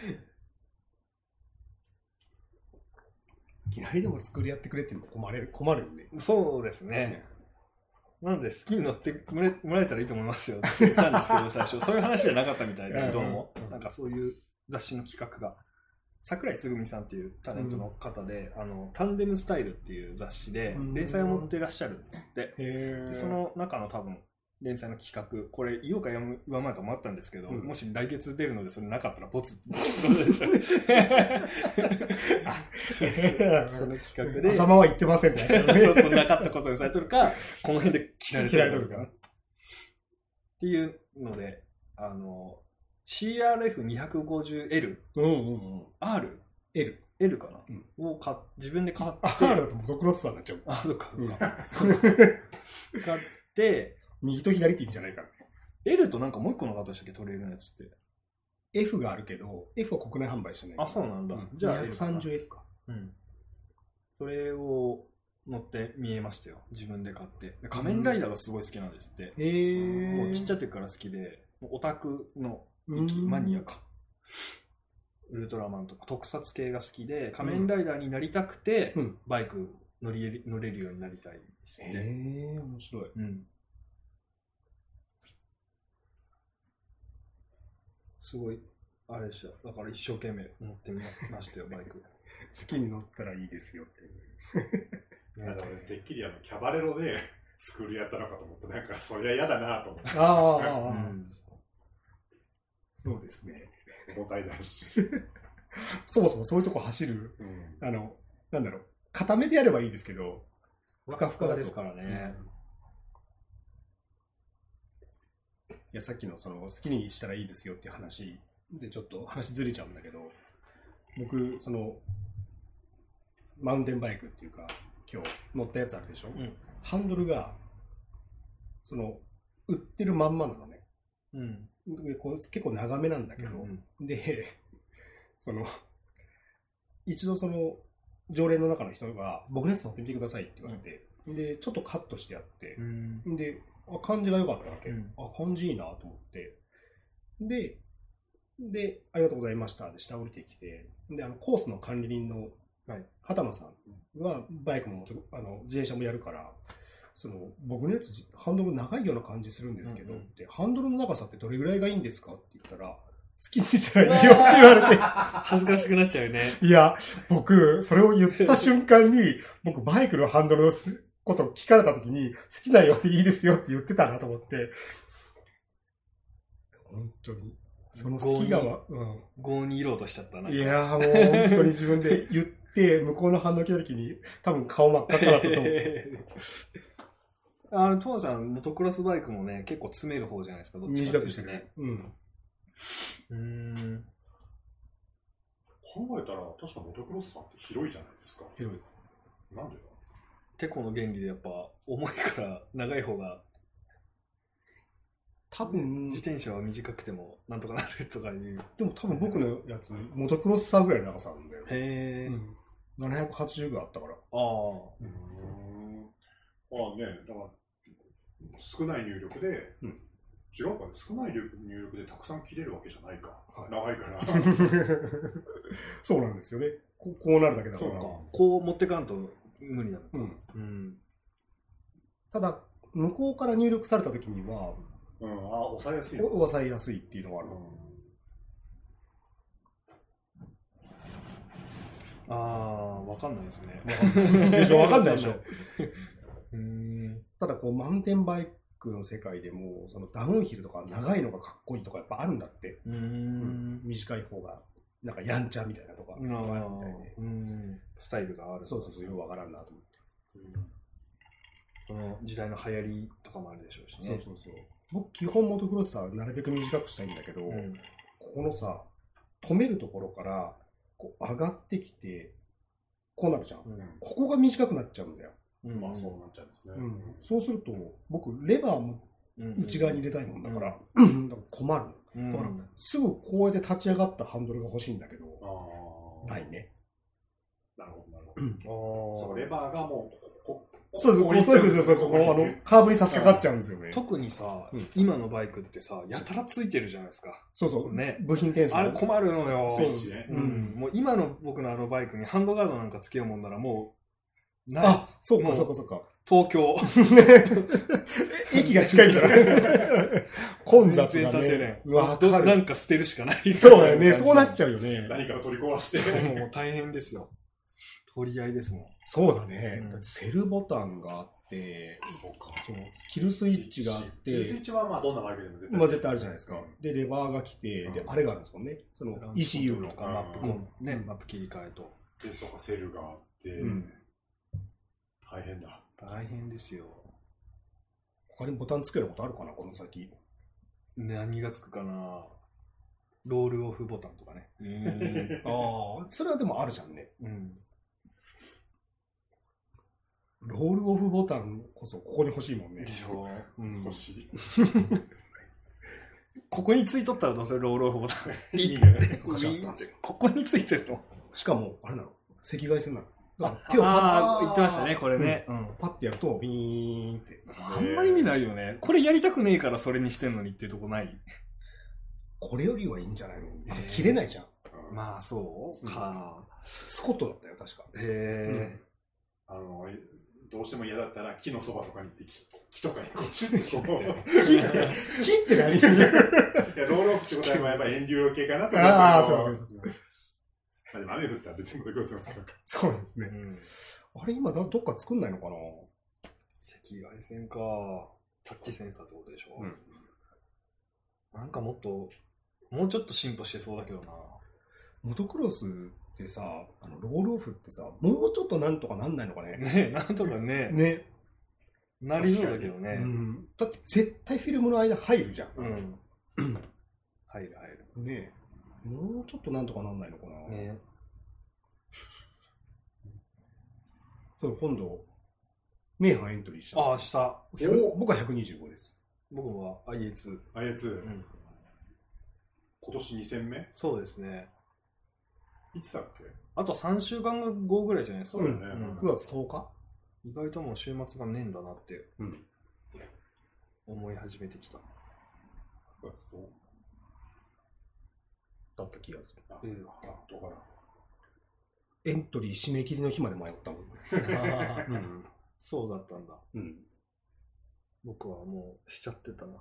いきなりでもスクールやってくれっていうのも困るよね。 そうですね、なので好きに乗ってもらえたらいいと思いますよって言ったんですけど最初そういう話じゃなかったみたいでどうもなんかそういう雑誌の企画が桜井つぐみさんっていうタレントの方で、タンデムスタイルっていう雑誌で連載を持ってらっしゃるんですって、でその中の多分連載の企画これ言おうか言わないかもあったんですけど、もし来月出るのでそれなかったらボツどうでしょうその企画で朝間は言ってませんねそうなかったことにされとるかこの辺で切られてるかっていうのでCRF250L、R、L かな、を自分で買って、 R だとモトクロスさんになっちゃう。 そっか。買って、 右と左って意味じゃないから。 L となんかもう一個の方でしたっけ、トレイルのやつって。 F があるけど、F は国内販売してない。 あ、そうなんだ。じゃあ 230F か。 それを乗って見えましたよ。自分で買って。仮面ライダーがすごい好きなんですって。もうちっちゃい時から好きで、オタクのマニアか。ウルトラマンとか特撮系が好きで仮面ライダーになりたくて、バイク乗れるようになりたいですね。 面白い。 すごいあれでした。だから一生懸命乗ってみましたよバイク。 好きに乗ったらいいですよっていう。 俺てっきりキャバレロでスクールやったのかと思ってなんかそりゃ嫌だなと思って。 そうですね。 重たいだろうしそもそもそういうとこ走る、なんだろう、固めでやればいいですけど、ふかふかだとですからね。 いや、さっきのその好きにしたらいいですよっていう話でちょっと話ずれちゃうんだけど、僕そのマウンテンバイクっていうか今日乗ったやつあるでしょ、ハンドルがその売ってるまんまなのね。結構長めなんだけど、でその一度その常連の中の人が僕のやつ乗ってみてくださいって言われて、でちょっとカットしてやって、で感じが良かったわけ、感じいいなと思って、でありがとうございましたで下降りてきて、でコースの管理人の畑野さんはバイクも自転車もやるから、その僕のやつハンドル長いような感じするんですけど、ハンドルの長さってどれぐらいがいいんですかって言ったら、好きにしたらいいよって言われて恥ずかしくなっちゃうね。 いや僕それを言った瞬間に僕バイクのハンドルのことを聞かれた時に好きなよっていいですよって言ってたなと思って、本当にその好きが業にいろうとしちゃったな。 いやもう本当に自分で言って向こうの反応聞いた時に多分顔真っ赤っかだったと思う。 トモさんモトクロスバイクもね結構詰める方じゃないですか。どっちかっていうとね。 考えたら確かモトクロスさんって広いじゃないですか。 広いです。 なんでだ。 テコの原理でやっぱ重いから長い方が多分自転車は短くてもなんとかなるとかいう。 でも多分僕のやつモトクロスさんぐらいの長さなんだよ。 へえ。 780があったから。 ね、だから少ない入力で違うかね、少ない入力でたくさん切れるわけじゃないか。はい、長いから。 そうなんですよね。こうなるだけだから。 こう持ってかんと無理なのか。 ただ、向こうから入力されたときには、 押さえやすい。 押さえやすいっていうのがある。 わかんないですね。 わかんないでしょ。ただ、こう、マウンテンバイクの世界でも、そのダウンヒルとか長いのがかっこいいとかやっぱあるんだって。短い方が、なんかやんちゃみたいなとか、あるみたいで。スタイルがある。 そうそうそう、よくわからんなと思って。 その時代の流行りとかもあるでしょうしね。 そうそうそう。僕、基本モトクロスはなるべく短くしたいんだけど、ここのさ、止めるところから、こう上がってきて、こうなるじゃん。ここが短くなっちゃうんだよ。 まあそうなっちゃうんですね。 そうすると、僕、レバーも内側に入れたいもんだから、困る。だから、すぐこうやって立ち上がったハンドルが欲しいんだけど、ないね。 なるほど、なるほど。そう、レバーがもう、 そうそう、カーブに差し掛かっちゃうんですよね。 特にさ、今のバイクってさ、やたらついてるじゃないですか。 そうそう。ね。部品点数。 あれ困るのよ。 そうですね。 もう今の僕のあのバイクにハンドガードなんかつけようもんならもう、ない。 あ、そうかそうかそうか。 東京。 駅が近いから。混雑がね。 なんか捨てるしかない。 そうだよね。そうなっちゃうよね。 何かを取り壊して。 もう大変ですよ。取り合いですもん。 そうだね。セルボタンがあって、そうキルスイッチがあって、 キルスイッチはまあどんなバイクでも絶対あるじゃないですか。で、レバーが来て、で、あれがあるんですもんね。その ECU のマップね、マップ切り替えと。 で、そうか、セルがあって、大変だ。 大変ですよ。 他にボタンつけることあるかな、この先。 何がつくかな。ロールオフボタンとかね。 ああ、それはでもあるじゃんね。ロールオフボタンこそここに欲しいもんね。 でしょ。 欲しい。 ここについとったらどうせロールオフボタン。 いいね。 ここについてるの。 しかも、あれなの。赤外線なの。 手をパッ言ってましたね、これね。 パッてやると、ビーンって。 あんま意味ないよね。これやりたくねえからそれにしてんのにっていうとこない？ これよりはいいんじゃないの？あと切れないじゃん。 まあ、そうか。 スコットだったよ、確か。 どうしても嫌だったら木のそばとかに行って木とかにこう切って切って何？いや、 ロールオフってことはやっぱりエンデューロ系かなと思って。 ああ、そうそう。 でも雨降ったら別にこれすますから。 そうですね。あれ今どっか作んないのかな？ 赤外線か。タッチセンサーってことでしょ。なんかもうちょっと進歩してそうだけどな。 モトクロスってさ、ロールオフってさ、もうちょっとなんとかなんないのかね。 ね、なんとかね。 ね。 なりそうだけどね。 だって絶対フィルムの間入るじゃん。 入る。 ねえ。もうちょっとなんとかなんないのかな。ね。そう、今度、名阪エントリーしたんですよ。 ああ、した。 僕は125です。 僕は IA2。 IA2。今年2戦目？ そうですね。 いつだっけ？ あと3週間後ぐらいじゃないですか。 そうだね。9月10日？ 意外ともう週末がねえんだなって、思い始めてきた。9 月10日だった気がする。 どうかな。 エントリー締め切りの日まで迷ったもん。 そうだったんだ。僕はもうしちゃってたな。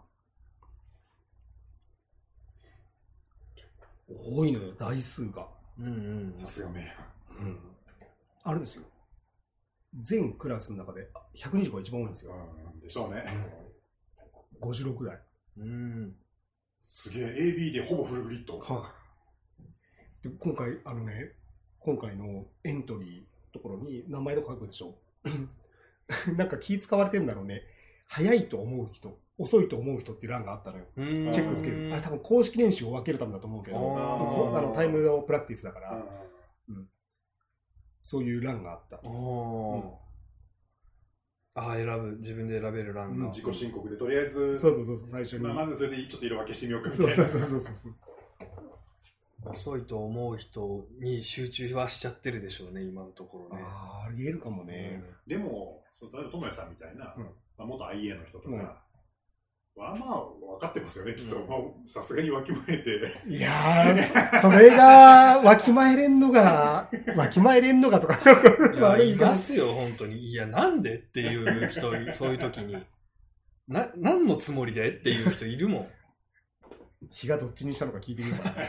多いのよ、台数が。 さすが名阪。 あれですよ。全クラスの中で125が一番多いんですよ。 でしょうね。 56台。 すげえ、AB でほぼフルグリッド。 で今回のエントリーところに名前とか書くでしょ。なんか気使われてんだろうね。早いと思う人、遅いと思う人っていう欄があったのよ。チェックつける。あれ多分公式練習を分けるためだと思うけど、タイムのプラクティスだから、そういう欄があった。 自分で選べる欄が。 自己申告でとりあえず、 そう最初に。 まずそれでちょっと色分けしてみようかみたいな。 そう。 遅いと思う人に集中はしちゃってるでしょうね、今のところね。 ありえるかもね。 でも、例えば友也さんみたいな、元 IA の人とか、 まあ分かってますよね、きっと。さすがにわきまえて。 いやー、それが、わきまえれんのがとか、 悪いますよ、本当に。いや、なんでっていう人、そういう時に。何のつもりでっていう人いるもん。 日がどっちにしたのか聞いてみるからね。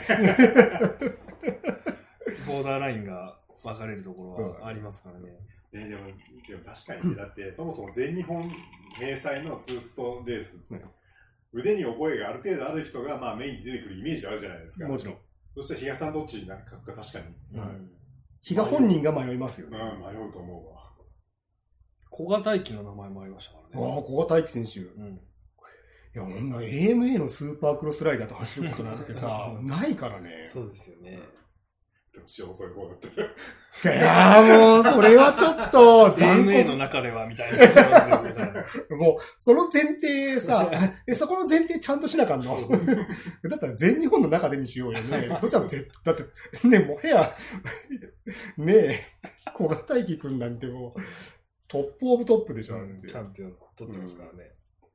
ボーダーラインが分かれるところはありますからね。 でも確かに、だってそもそも全日本明細のツーストレース、腕に覚えがある程度ある人がメインに出てくるイメージあるじゃないですか。 もちろん。 そして比嘉さんどっちになるか確かに。 比嘉本人が迷いますよね。 迷うと思うわ。 古賀大輝の名前もありましたからね。 古賀大輝選手。いや、こんな AMA のスーパークロスライダーと走ることなんてさ、ないからね。 そうですよね。 でも遅い方だったら。 いやーもう、それはちょっと、 AMA の中ではみたいな。 もう、その前提さ、そこの前提ちゃんとしなかんのだったら全日本の中でにしようよね。そしたらだって、ね、もはや、ねえ、古賀大輝くんなんてもう、トップオブトップでしょ、 チャンピオン取ってますからね。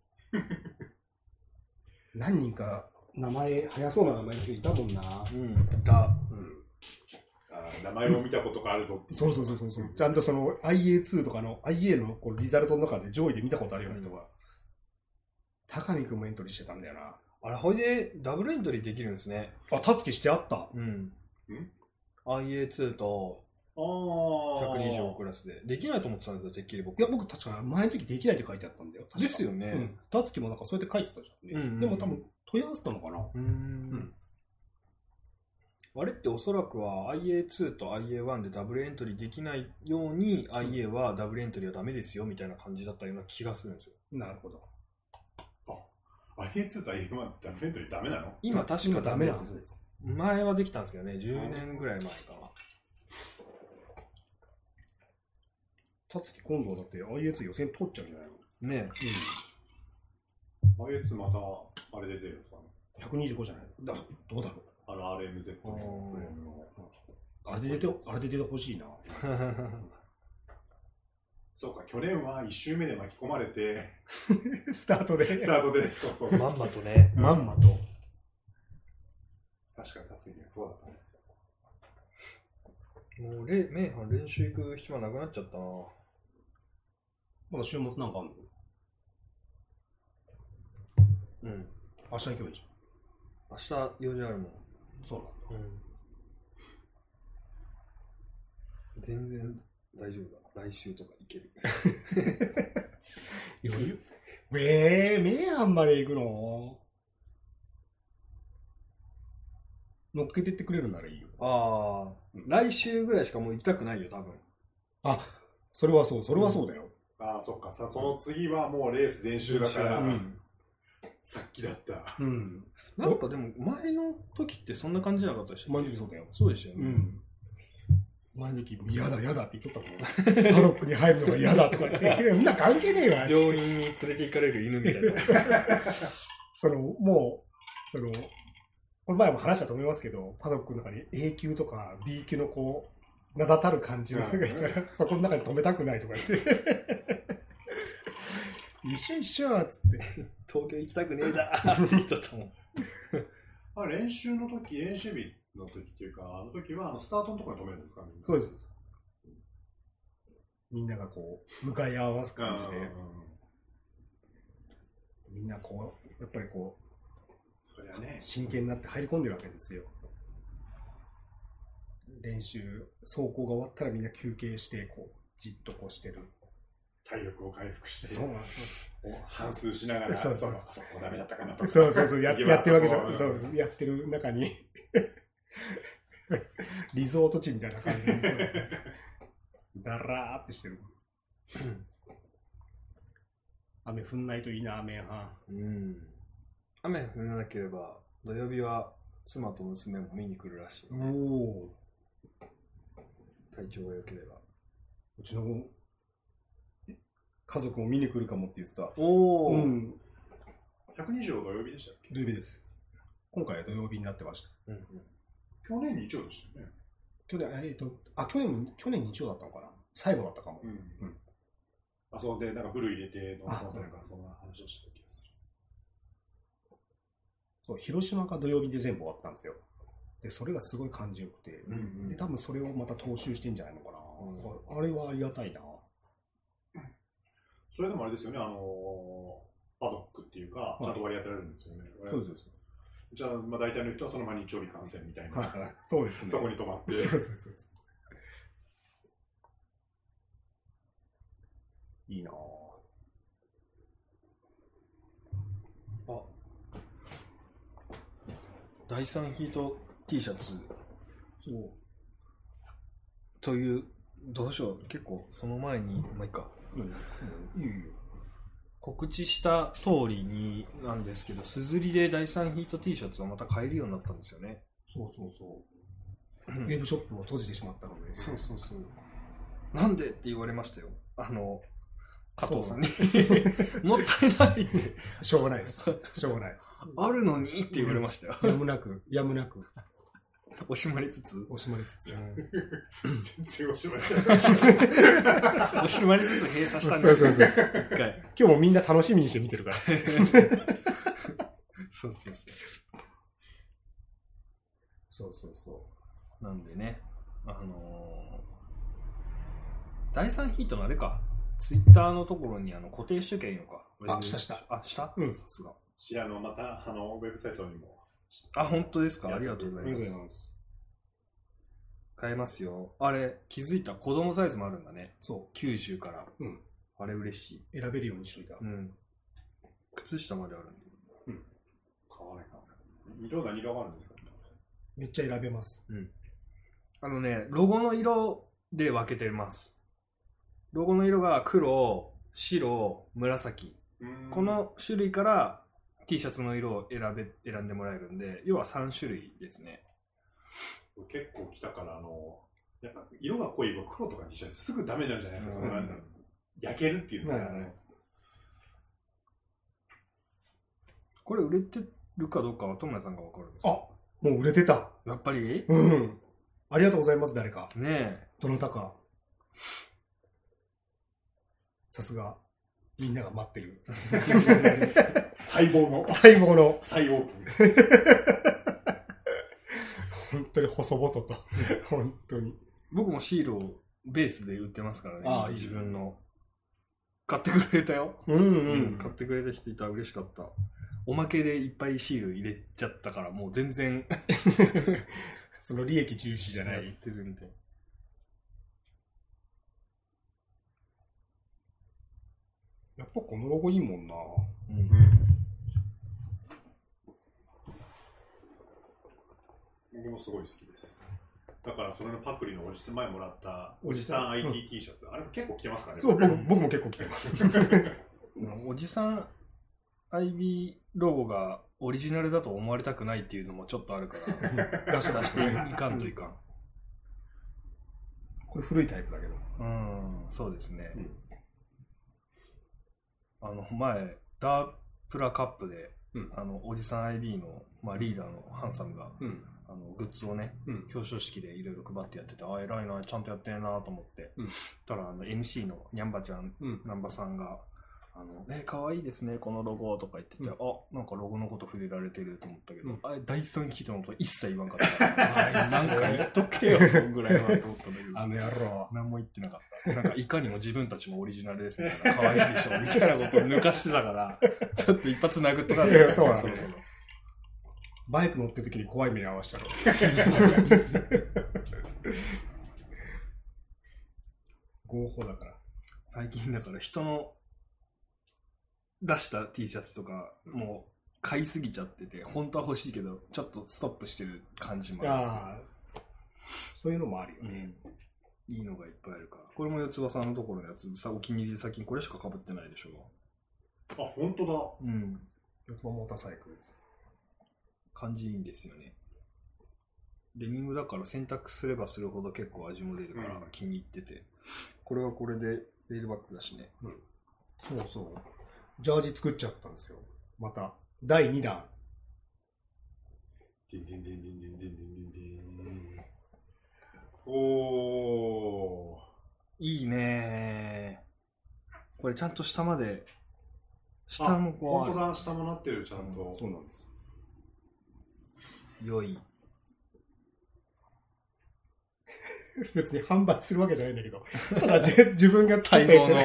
何人か名前、早そうな名前の人いたもんな。 いた。 名前を見たことがあるぞって。 そう。ちゃんとその IA2 とかの IA のこうリザルトの中で上位で見たことあるような人が。高見くんもエントリーしてたんだよな。 あれ、ほいでダブルエントリーできるんですね。 たつきしてあった。 IA2 と125クラスで。できないと思ってたんですよ、てっきり僕。 いや、僕確かに前の時できないって書いてあったんだよ。 ですよね。 たつきもなんかそうやって書いてたじゃんね。でも多分問い合わせたのかな。 あれっておそらくは IA2 と IA1 でダブルエントリーできないように IA はダブルエントリーはダメですよみたいな感じだったような気がするんですよ。 なるほど。 IA2 と IA1 ダブルエントリーダメなの？ 今確かダメなはずです。 前はできたんですけどね、10年ぐらい前かな。 たつき今度だって IA2 予選取っちゃうんじゃないの？ ねえ。IA2 またあれで出るんですかね。 125じゃないの？どうだろう。 RMZ のフレームの。 あれで出てほしいな。 そうか、去年は1周目で巻き込まれて、 スタートで。 そう。 まんまとね。 まんまと。 確かに達成にはそうだったね。 もう名阪練習行く暇なくなっちゃったな。 まだ週末なんかあんの？明日行けばいいじゃん。明日用事あるもん。 そうなんだ。 全然大丈夫だ。来週とか行ける。 余裕？名阪まで行くの？乗っけてってくれるならいいよ。 来週ぐらいしかもう行きたくないよ、多分。 それはそうだよ。 そっか、その次はもうレース全周だから、さっきだった。 なんかでも前の時ってそんな感じじゃなかったでしたっけ？ 前の時そうだよ。 そうでしたよね。 前の時、嫌だって言っとったもん。パドックに入るのが嫌だとか言って、みんな関係ねえわ。 病院に連れて行かれる犬みたいな。 この前も話したと思いますけど、パドックの中に A 級とか B 級のこう、名だたる感じの人がいたら、そこの中に止めたくないとか言って。一緒っつって。 東京行きたくねえだって言っちゃったもん。 練習日の時っていうか、あの時はスタートのところに止めるんですか？ そうです。みんながこう、向かい合わす感じで。みんなこう、やっぱりこう、 そりゃね、 真剣になって入り込んでるわけですよ。練習、走行が終わったらみんな休憩して、こう、じっとこうしてる。 体力を回復して、 そうなんです。 反芻しながら、そこダメだったかなとか。 そう、やってるわけじゃん。そう、やってる中に、リゾート地みたいな感じで、だらーってしてる。雨降んないといいな、雨雨降らなければ土曜日は妻と娘も見に来るらしい。体調が良ければ。 うちの家族も見に来るかもって言ってた。 120土曜日でしたっけ？ 土曜日です。今回は土曜日になってました。 去年日曜でしたよね。 去年日曜だったのかな。最後だったかも。 そうで、なんかブル入れてのなんかそんな話をした気がする。 そう、広島が土曜日で全部終わったんですよ。で、それがすごい感じよくて、で、多分それをまた踏襲してんじゃないのかな。あれはありがたいな。 それでもあれですよね、パドックっていうか、ちゃんと割り当てられるんですよね。 そうです。 じゃあ、まあ、大体の人はその日曜日観戦みたいな。 そうですね。 そこに泊まって。 そう。いいなぁ。 第3ヒート T シャツ。 そう。 という、どうしよう。結構、その前に、まあいいか。 いいよ。 告知した通りになんですけど、すずりで第3ヒート T シャツをまた買えるようになったんですよね。 そう。ウェブショップも閉じてしまったので。 そう。なんでって言われましたよ。加藤さんに。もったいないって。 しょうがないです。 あるのにって言われましたよ。 やむなく。 惜しまれつつ。 全然惜しまれ惜しまれつつ閉鎖したんですよ。 そう。一回。今日もみんな楽しみにして見てるから。 そう。なんでね、第3ヒートのあれか、ツイッターのところに固定しときゃいいのか。 した。 したさすが。 また、ウェブサイトにも。 本当ですか。ありがとうございます。買えますよ。あれ、気づいた子供サイズもあるんだね。 そう。 90から。あれ嬉しい。 選べるようにしといた。 靴下まであるんで。 かわいいな。色何色があるんですか？ めっちゃ選べます。 ロゴの色で分けてます。ロゴの色が黒、白、紫。この種類から T シャツの色を選んでもらえるんで、要は3種類ですね。 結構来たから、やっぱ色が濃い分黒とかにしたらすぐダメになるじゃないですか。焼けるっていうのがね。 これ売れてるかどうかは友也さんが分かるんですか？ もう売れてた。 やっぱり？ ありがとうございます、誰か。 ねえ。 どなたか。さすが、みんなが待ってる。 待望の再オープン。 本当に細々と。本当に。 僕もシールをベースで売ってますからね。自分の。買ってくれたよ。買ってくれた人いたら嬉しかった。おまけでいっぱいシール入れちゃったから、もう全然。 その利益重視じゃない。 言ってるみたい。 やっぱこのロゴいいもんな。 僕もすごい好きです。だからそれのパクリの前もらったおじさん IT T シャツ、あれも結構着てますからね。 そう、僕も結構着てます。 おじさん IB ロゴがオリジナルだと思われたくないっていうのもちょっとあるから出していかんといかん。 これ古いタイプだけど。 そうですね。前ダープラカップで、おじさん IB の、リーダーのハンサムが、グッズをね、表彰式でいろいろ配ってやってて、偉いな、ちゃんとやってんなと思って、たらMC のニャンバちゃん、ナンバさんが、かわいいですね、このロゴとか言ってて、なんかロゴのこと触れられてると思ったけど、第3ヒートのこと一切言わんかったから、なんか言っとけよ、そんぐらいはと思ったんだけど、 野郎。 何も言ってなかった。なんかいかにも自分たちもオリジナルですみたいな、かわいいでしょ、みたいなことを抜かしてたから、ちょっと一発殴っとかないと。 そうなんですよ。バイク乗ってる時に怖い目に遭わしたの。合法だから。 最近だから人の出した T シャツとかもう買いすぎちゃってて、本当は欲しいけどちょっとストップしてる感じもあります。 そういうのもあるよね。 いいのがいっぱいあるから。これも四つ葉さんのところのやつ、お気に入りで最近これしか被ってないでしょ。 本当だ。 四つ葉モーターサイクルです。 感じいいんですよね。デニムだから洗濯すればするほど結構味も出るから気に入ってて、これはこれでレイドバックだしね。 そうそう。ジャージ作っちゃったんですよ。また第2弾。 おー、 いいねー。これちゃんと下まで、下もこう、 本当だ、下もなってる、ちゃんと。 そうなんです。 良い。 別に販売するわけじゃないんだけど、ただ自分が作った待望の。 や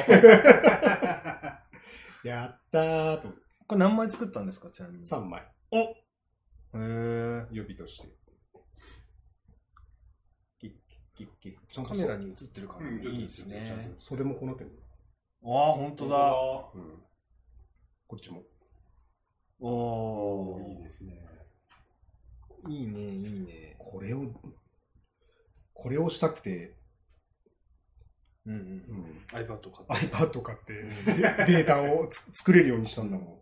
つ。やったーと。 これ何枚作ったんですか、ちなみに。 3枚。 おへえ。 予備として。 ちゃんとカメラに映ってる感じいいですね。 袖もこうなってる。 ああ、ほんとだ。 うん。こっちも。 おー。 いいですね。 いいね、いいね。 これをしたくて、 うんうん。iPad 買って。 iPad 買って、データを作れるようにしたんだも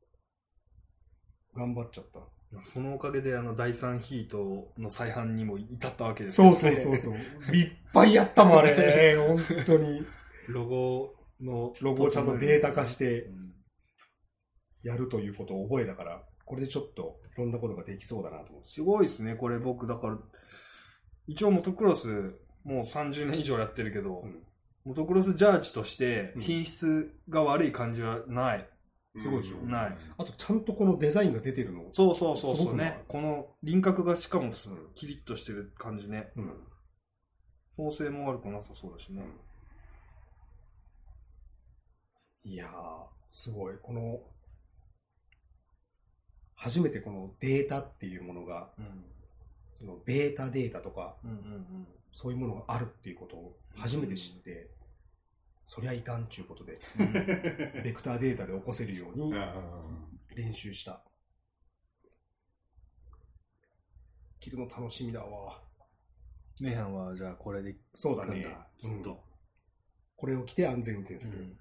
ん。頑張っちゃった。 そのおかげで第3ヒートの再販にも至ったわけですね。そう。いっぱいやったもん、あれ。本当に。 ロゴをちゃんとデータ化して、やるということを覚えたから、これでちょっといろんなことができそうだなと思って。 すごいですね、これ僕、だから、一応モトクロスもう30年以上やってるけど、モトクロスジャージとして品質が悪い感じはない。 すごいでしょ。 ない。 あとちゃんとこのデザインが出てるの。 そうね。この輪郭がしかもキリッとしてる感じね。縫製も悪くなさそうだしね。 いやー、すごい。初めてこのデータっていうものが、そのベータデータとか、そういうものがあるっていうことを初めて知って、そりゃいかんちゅうことで、ベクターデータで起こせるように練習した。着るの楽しみだわ。 メハンはじゃあこれでそうだね。これを着て安全運転する。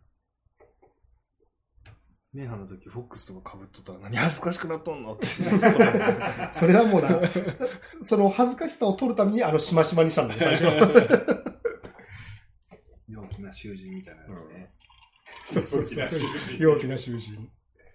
メハンの時フォックスとか被っとったら何恥ずかしくなっとんのって。 それはもうな、その恥ずかしさを取るためにしましまにしたんだよ、最初。 陽気な囚人みたいなやつね。 そう。陽気な囚人。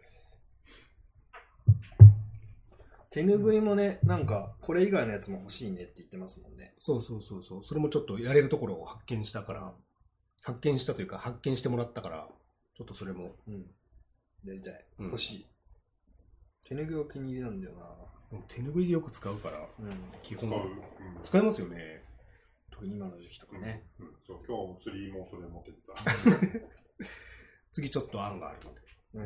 手ぬぐいもね、なんか、これ以外のやつも欲しいねって言ってますもんね。 そう。それもちょっとやれるところを発見したというか、発見してもらったから、ちょっとそれも。 やりたい。欲しい。手ぬぐいお気に入りなんだよな。 手ぬぐいでよく使うから、基本使いますよね。 特に今の時期とかね。 そう、今日釣りもそれ持ってった。 次ちょっと案があるので。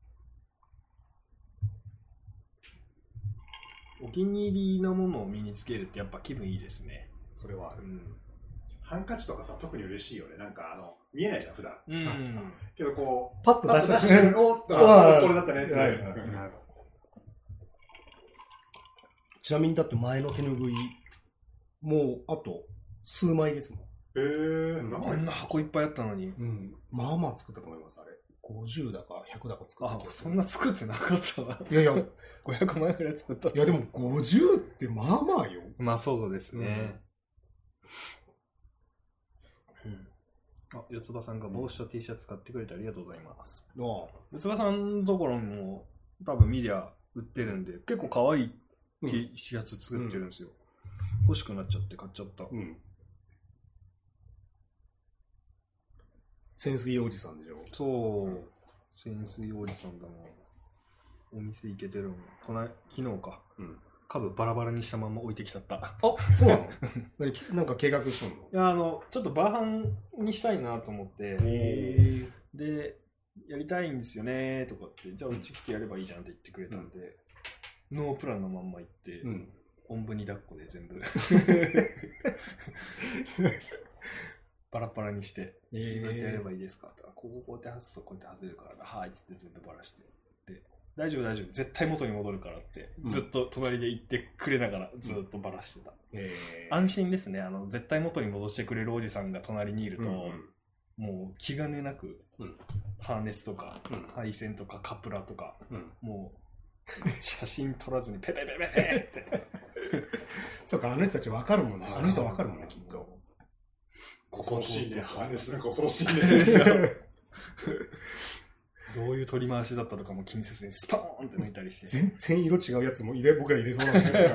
お気に入りのものを身につけるってやっぱ気分いいですね。 それはある。 ハンカチとかさ、特に嬉しいよね。なんか見えないじゃん、普段。けどパッと出して、これだったねって。 ちなみにだって前の手ぬぐい、もうあと数枚ですもん。 あんな箱いっぱいあったのに。 まあまあ作ったと思います、あれ。50だか100だか作った。 そんな作ってなかったわ。 いや、 500枚ぐらい作った。 いやでも50ってまあまあよ。 まあそうですね。四つ葉さんが帽子と T シャツ買ってくれてありがとうございます。四つ葉さんのところも多分見りゃ売ってるんで、結構可愛い T シャツ作ってるんですよ。欲しくなっちゃって買っちゃった。 潜水おじさんでしょ。 そう。潜水おじさんだな。お店行けてるもん。昨日か。株バラバラにしたまま置いてきたった。 あ、そうなのなんか計画しとんの？ いや、ちょっとバーハンにしたいなと思って、で、やりたいんですよねとかって、じゃあうち来てやればいいじゃんって言ってくれたんで、ノープランのまんま行って、おんぶに抱っこで全部バラバラにして、どうやってやればいいですかって、こうやって外すとこうやって外れるから、はいっつって全部バラして。大丈夫絶対元に戻るからって、ずっと隣で言ってくれながらずっとバラしてた。安心ですね。絶対元に戻してくれるおじさんが隣にいると、もう気兼ねなく、ハーネスとか、配線とかカプラとか、もう写真撮らずにペペペペペって。 そうか、あの人たち分かるもんね。あの人分かるもんね、きっと。 恐ろしいね。ハーネスなんか恐ろしいね。 どういう取り回しだったとかも気にせずにスポーンって抜いたりして。 全然色違うやつも僕ら入れそうなんだけど。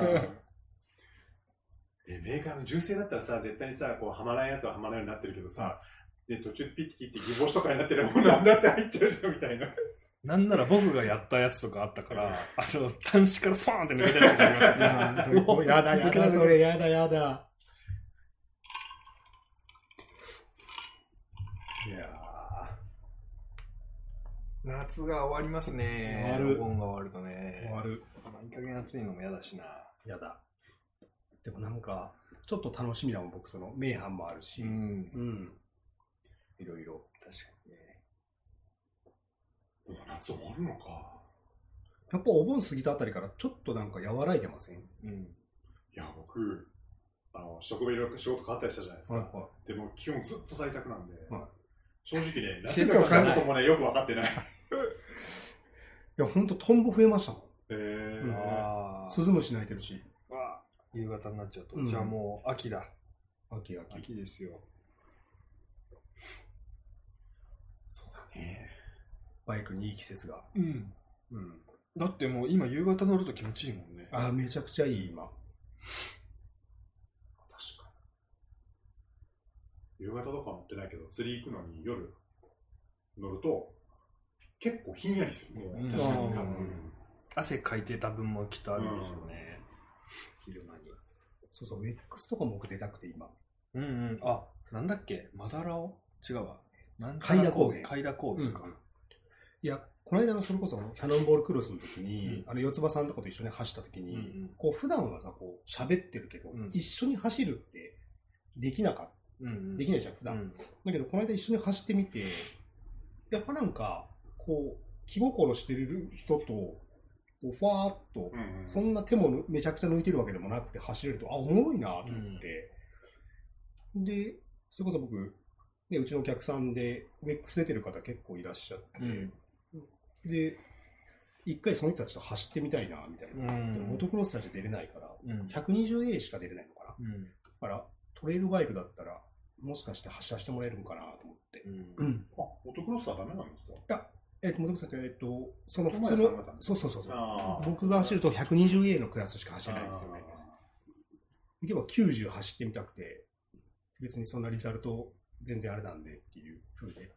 メーカーの純正だったらさ、絶対にさ、こうはまらないやつははまらないようになってるけどさ、で途中でピッて切ってギボシとかになってるもんなんだって入っちゃうじゃんみたいな。 なんなら僕がやったやつとかあったから、端子からスパーンって抜けたやつがありましたね。 やだやだ、それやだやだ。 いやー、夏が終わりますね。 終わる。 お盆が終わるとね。 終わる。 いい加減暑いのも嫌だしな。 やだ。でもなんか、ちょっと楽しみだもん、僕、名阪もあるし。うん。いろいろ。 確かにね。 夏終わるのか。 やっぱお盆過ぎたあたりからちょっとなんか和らいでません？ うん。いや、僕、職場いろいろ仕事変わったりしたじゃないですか。はいはい、でも基本ずっと在宅なんで、はい、正直ね、夏が来ることもね、よく分かってない。いや、ほんとトンボ増えましたもん。スズムシ鳴いてるし。 夕方になっちゃうと。じゃあもう秋だ。秋ですよ。 そうだね。 バイクにいい季節が。 だってもう今夕方乗ると気持ちいいもんね。 めちゃくちゃいい今。 確かに。夕方とか乗ってないけど、釣り行くのに夜乗ると結構ひんやりするね。確かに。 汗かいてた分もきっとあるんでしょうね。昼間に。 そうそう、ウェックスとかも僕出たくて今。 なんだっけマダラオ違うわ。 海田高原。 海田高原か。 いや、この間のそれこそキャノンボールクロスの時に、四つ葉さんとかと一緒に走った時に、こう普段はさ、こう喋ってるけど、一緒に走るってできなかった。できないじゃん、普段。だけど、この間一緒に走ってみて、やっぱなんか、こう、気心してる人と、こうファーっと、そんな手もめちゃくちゃ抜いてるわけでもなくて走れると、おもろいなと思って。で、それこそ僕、ね、うちのお客さんで、ウェックス出てる方結構いらっしゃって、で、一回その人たちと走ってみたいな、みたいな。でもモトクロスたち出れないから、120A しか出れないのかな。だから、トレイルバイクだったら、もしかして発車してもらえるんかなと思って。 モトクロスはダメなんですか？ いや、モトクロスって、その普通の、そう。僕が走ると 120A のクラスしか走れないんですよね。行けば90走ってみたくて、別にそんなリザルト全然あれなんでっていう風で。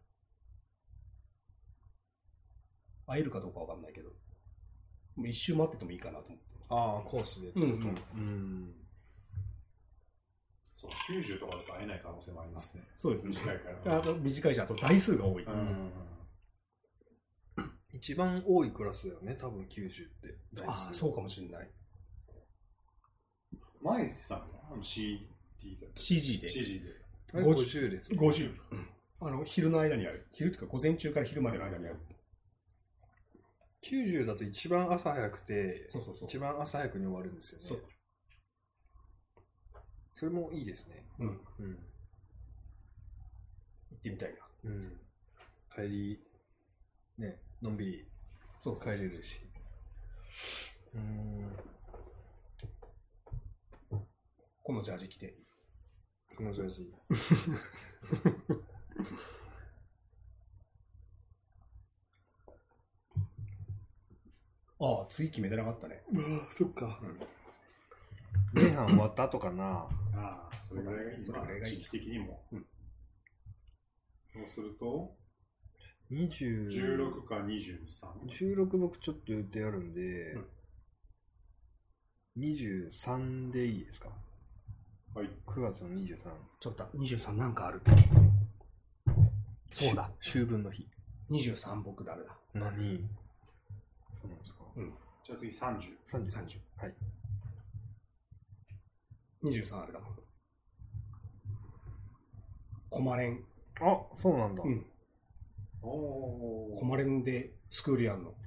会えるかどうかわかんないけど、もう一周待っててもいいかなと思って。 コースで。 そう、90とかだと会えない可能性もありますね。 そうですね。 短いから。 短いし、あと台数が多い。 一番多いクラスだよね、多分90って。 そうかもしれない。 前ってたの？CG で。 CG で。 50です。 50。昼の間にある。昼っていうか午前中から昼までの間にある。 90だと一番朝早くて、一番朝早くに終わるんですよね。それもいいですね。 行ってみたいな。 帰り、ね、のんびり帰れるし。 このジャージ着て。 そのジャージ。 次決めてなかったね。 そっか。前半終わった後かな。 それぐらいがいい。それぐらいが時期的にも。そうすると、16か23。 16僕ちょっと予定あるんで、23でいいですか？ はい。 9月の23。 ちょっと23なんかある。 そうだ。秋分の日。 23僕誰だ？ 何？そうなんですか？ じゃあ次30。 30。はい。23あれだもん。コマレン。 そうなんだ。 コマレンでスクールやんの。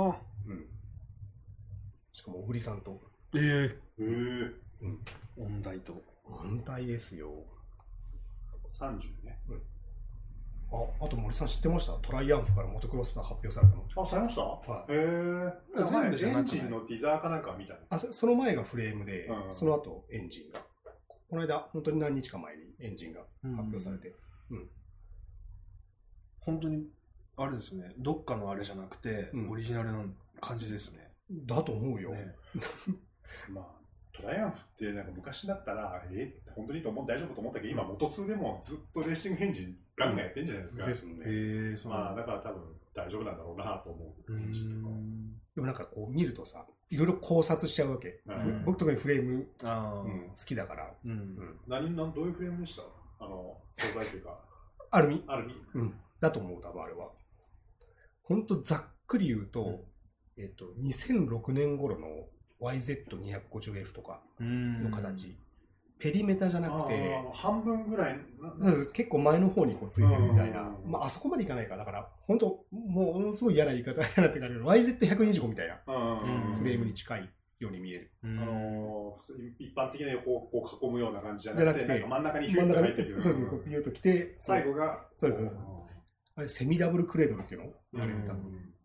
しかも小栗さんと。 音大と。 音大ですよ。 30ね。 あと森さん知ってました？トライアンフからモトクロスター発表されたの。 されました？はい。全部じゃなくてエンジンのティザーかなんか見たね。 その前がフレームで、その後エンジンが。この間、本当に何日か前にエンジンが発表されて。 本当に、あれですね。どっかのあれじゃなくて、オリジナルな感じですね。 だと思うよ。 トライアンフってなんか昔だったら、本当に大丈夫と思ったけど、今、モト2でもずっとレーシングエンジンガンガンやってんじゃないですか。 ですもんね。 だから多分、 大丈夫なんだろうなと思う。 でもなんかこう見るとさ、いろいろ考察しちゃうわけ。僕特にフレーム好きだから。 どういうフレームでした？素材というか。 アルミだと思う、多分あれは。ほんとざっくり言うと、2006年頃の YZ250F とかの形。ペリメタじゃなくて、 半分ぐらい結構前の方にこうついてるみたいな。まあ、あそこまでいかないか。だから、本当もうすごい嫌な言い方になってから、YZ125 みたいなフレームに近いように見える。 一般的な横をこう囲むような感じじゃなくて、なんか真ん中にヒューッと入ってる。 そうそう、ピューッと来て、 最後が、 そうです。あれ、セミダブルクレードルっていうのあれ多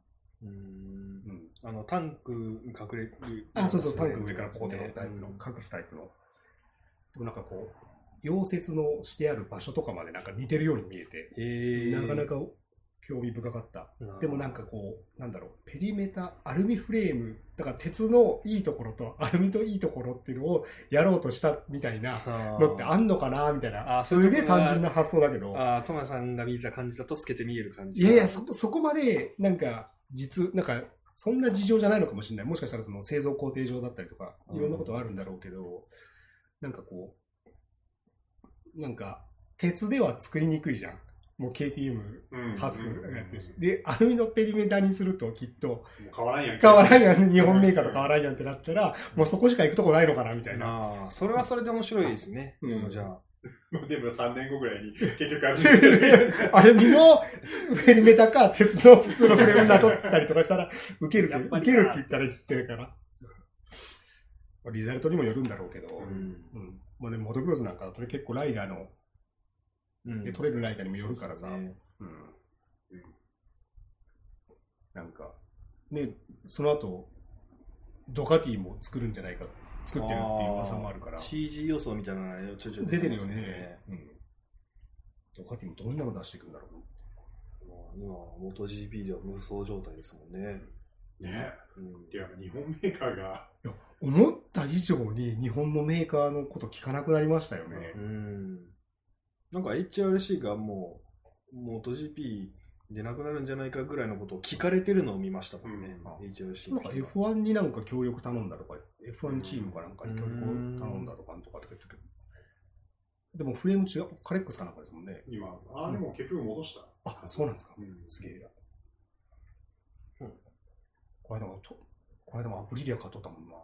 分。 タンクに隠れる。 そうそう、タンク上からポコってタイプの、隠すタイプの。でもなんかこう、溶接のしてある場所とかまでなんか似てるように見えて、なかなか興味深かった。でもなんかこう、なんだろう、ペリメタ、アルミフレーム、だから鉄のいいところとアルミといいところっていうのをやろうとしたみたいなのってあんのかなみたいな。すげえ単純な発想だけど。 トマさんが見た感じだと透けて見える感じ。 いやいや、そこまで、なんか、なんか、そんな事情じゃないのかもしれない。もしかしたらその製造工程上だったりとか、いろんなことはあるんだろうけど、なんかこう、なんか、鉄では作りにくいじゃん。もう KTM、ハスクやってるし。で、アルミのペリメタにするときっと、 変わらんやん。 変わらんやん。日本メーカーと変わらんやんってなったら、もうそこしか行くとこないのかな、みたいな。 それはそれで面白いですね。じゃあ。 でも3年後ぐらいに、結局アルミのペリメタか、鉄の普通のフレームになっとったりとかしたら、受けるって言ったら失礼かな。リザルトにもよるんだろうけど、まあでもモトクロスなんかこれ結構ライダーの、で取れるライダーにもよるからさ、なんかね、その後ドカティも作るんじゃないか、作ってるっていう噂もあるから、 CG 予想みたいなのがちょい出てるよね。ドカティもどんなの出していくんだろう。 今モト GP では無双状態ですもんね。 ね、いや日本メーカーが思った以上に日本のメーカーのこと聞かなくなりましたよね。 なんか HRC がもうモト GP 出なくなるんじゃないかぐらいのことを聞かれてるのを見ましたもんね。HRC なんか F1 になんか協力頼んだとか、F1 チームかなんかに協力頼んだとかって言ってるけど、でもフレーム違う、カレックスかなんかですもんね。 今、でも結局戻した。 そうなんですか。すげえな。この間もアプリリア買っとったもんな。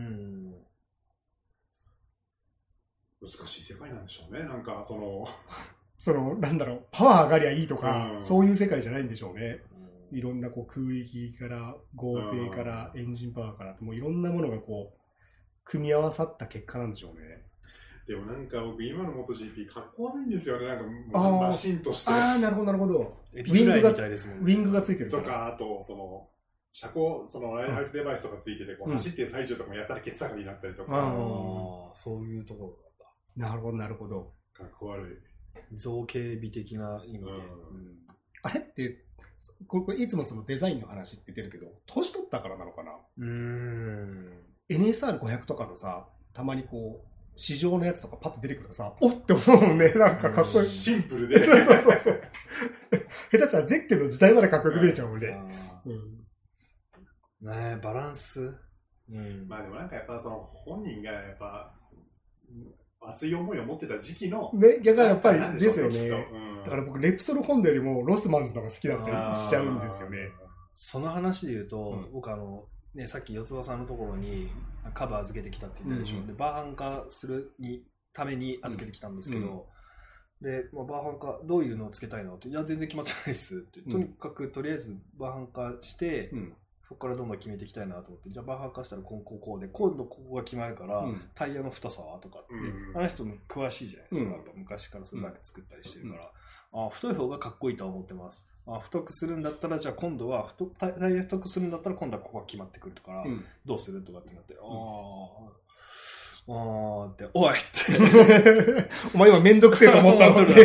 難しい世界なんでしょうね。なんかなんだろう、パワー上がりゃいいとか、そういう世界じゃないんでしょうね。いろんなこう空域から合成からエンジンパワーから、もういろんなものがこう組み合わさった結果なんでしょうね。 でもなんか僕今の MotoGP かっこ悪いんですよね。なんかマシンとして。 なるほどなるほど。 ウィングがついてるとか、あと車高、ライダーデバイスとかついてて、走ってる最中とかもやったらケツ坂になったりとか。 そういうところなんだ。なるほどなるほど。 かっこ悪い。 造形美的な意味で。 あれってこれいつもそのデザインの話って出るけど、年取ったからなのかな。NSR500 とかのさ、たまにこう市場のやつとかパッと出てくるとさ、おって思うもんね。なんかかっこいい。 シンプルで。 そう。下手したらゼッケンの時代までかっこよく見えちゃうもんね。 バランス。 まあでもなんかやっぱ本人がやっぱ熱い思いを持ってた時期の逆はやっぱりですよね。だから僕レプソルホンダよりもロスマンズの方が好きだったりしちゃうんですよね。 その話で言うと、僕さっき四つ葉さんのところに株預けてきたって言ったでしょ。でバーハン化するために預けてきたんですけど、で、バーハン化どういうのをつけたいのって、いや全然決まってないですって、とにかくとりあえずバーハン化して、そこからどんどん決めていきたいなと思って、じゃあバーハン化したらこうで、今度ここが決まるから、タイヤの太さはとかって、あの人も詳しいじゃないですか。やっぱ昔からそれだけ作ったりしてるから、太い方がかっこいいとは思ってます。太くするんだったら、じゃあ今度はタイヤ太くするんだったら今度はここが決まってくるとか、どうするとかってなって、って、おいってお前今めんどくせえと思ったのって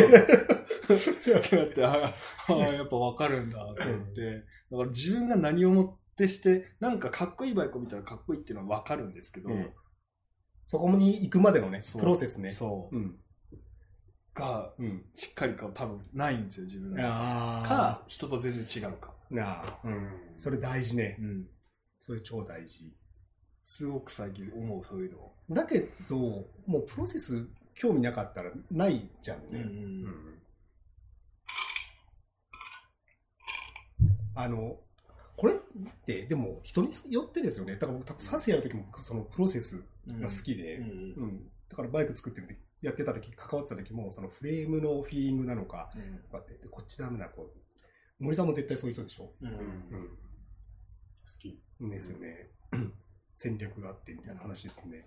やっぱ分かるんだと思って、だから自分が何をもってしてなんかかっこいいバイクを見たらかっこいいっていうのは分かるんですけど、 そこに行くまでのねプロセスね、 がしっかりか多分ないんですよ、自分がか人と全然違うか。 なあ、それ大事ね。それ超大事。 すごく最近思う、そういうの。 だけど、もうプロセス興味なかったらないじゃんね。これってでも人によってですよね。だから僕多分サスやるときもそのプロセスが好きで、だからバイク作ってる時やってた時関わってた時もそのフレームのフィーリングなのか、こうやってこっちダメなこう森さんも絶対そういう人でしょ。好きですよね。戦略があってみたいな話ですよね。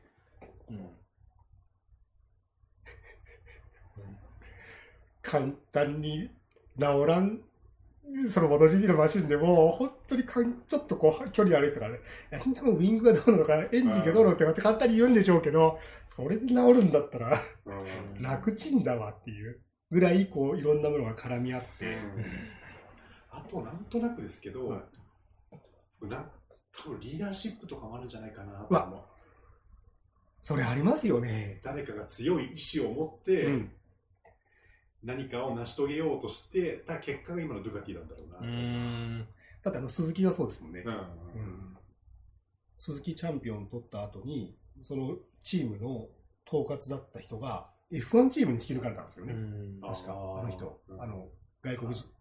簡単に直らんその元 GP のマシンでも本当にちょっとこう距離ある人がね、でもウィングがどうなのかエンジンがどうなのって簡単に言うんでしょうけど、それで治るんだったら楽ちんだわっていうぐらいこういろんなものが絡み合って、 あとなんとなくですけど、多分リーダーシップとかもあるんじゃないかなと思う。 それありますよね。 誰かが強い意志を持って、何かを成し遂げようとしてた結果が今のドゥカティなんだろうな。 だって鈴木がそうですもんね。鈴木チャンピオン取った後にそのチームの統括だった人が F1 チームに引き抜かれたんですよね。確かあの人、外国人。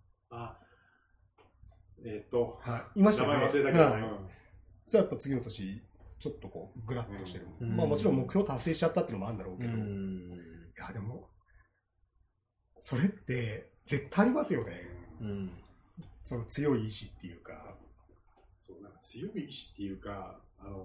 いましたよね。 名前忘れたけど、 それはやっぱ次の年ちょっとこうグラッとしてる。まあもちろん目標達成しちゃったっていうのもあるんだろうけど、いやでもそれって絶対ありますよね。その強い意志っていうか、 そうなんか強い意志っていうか、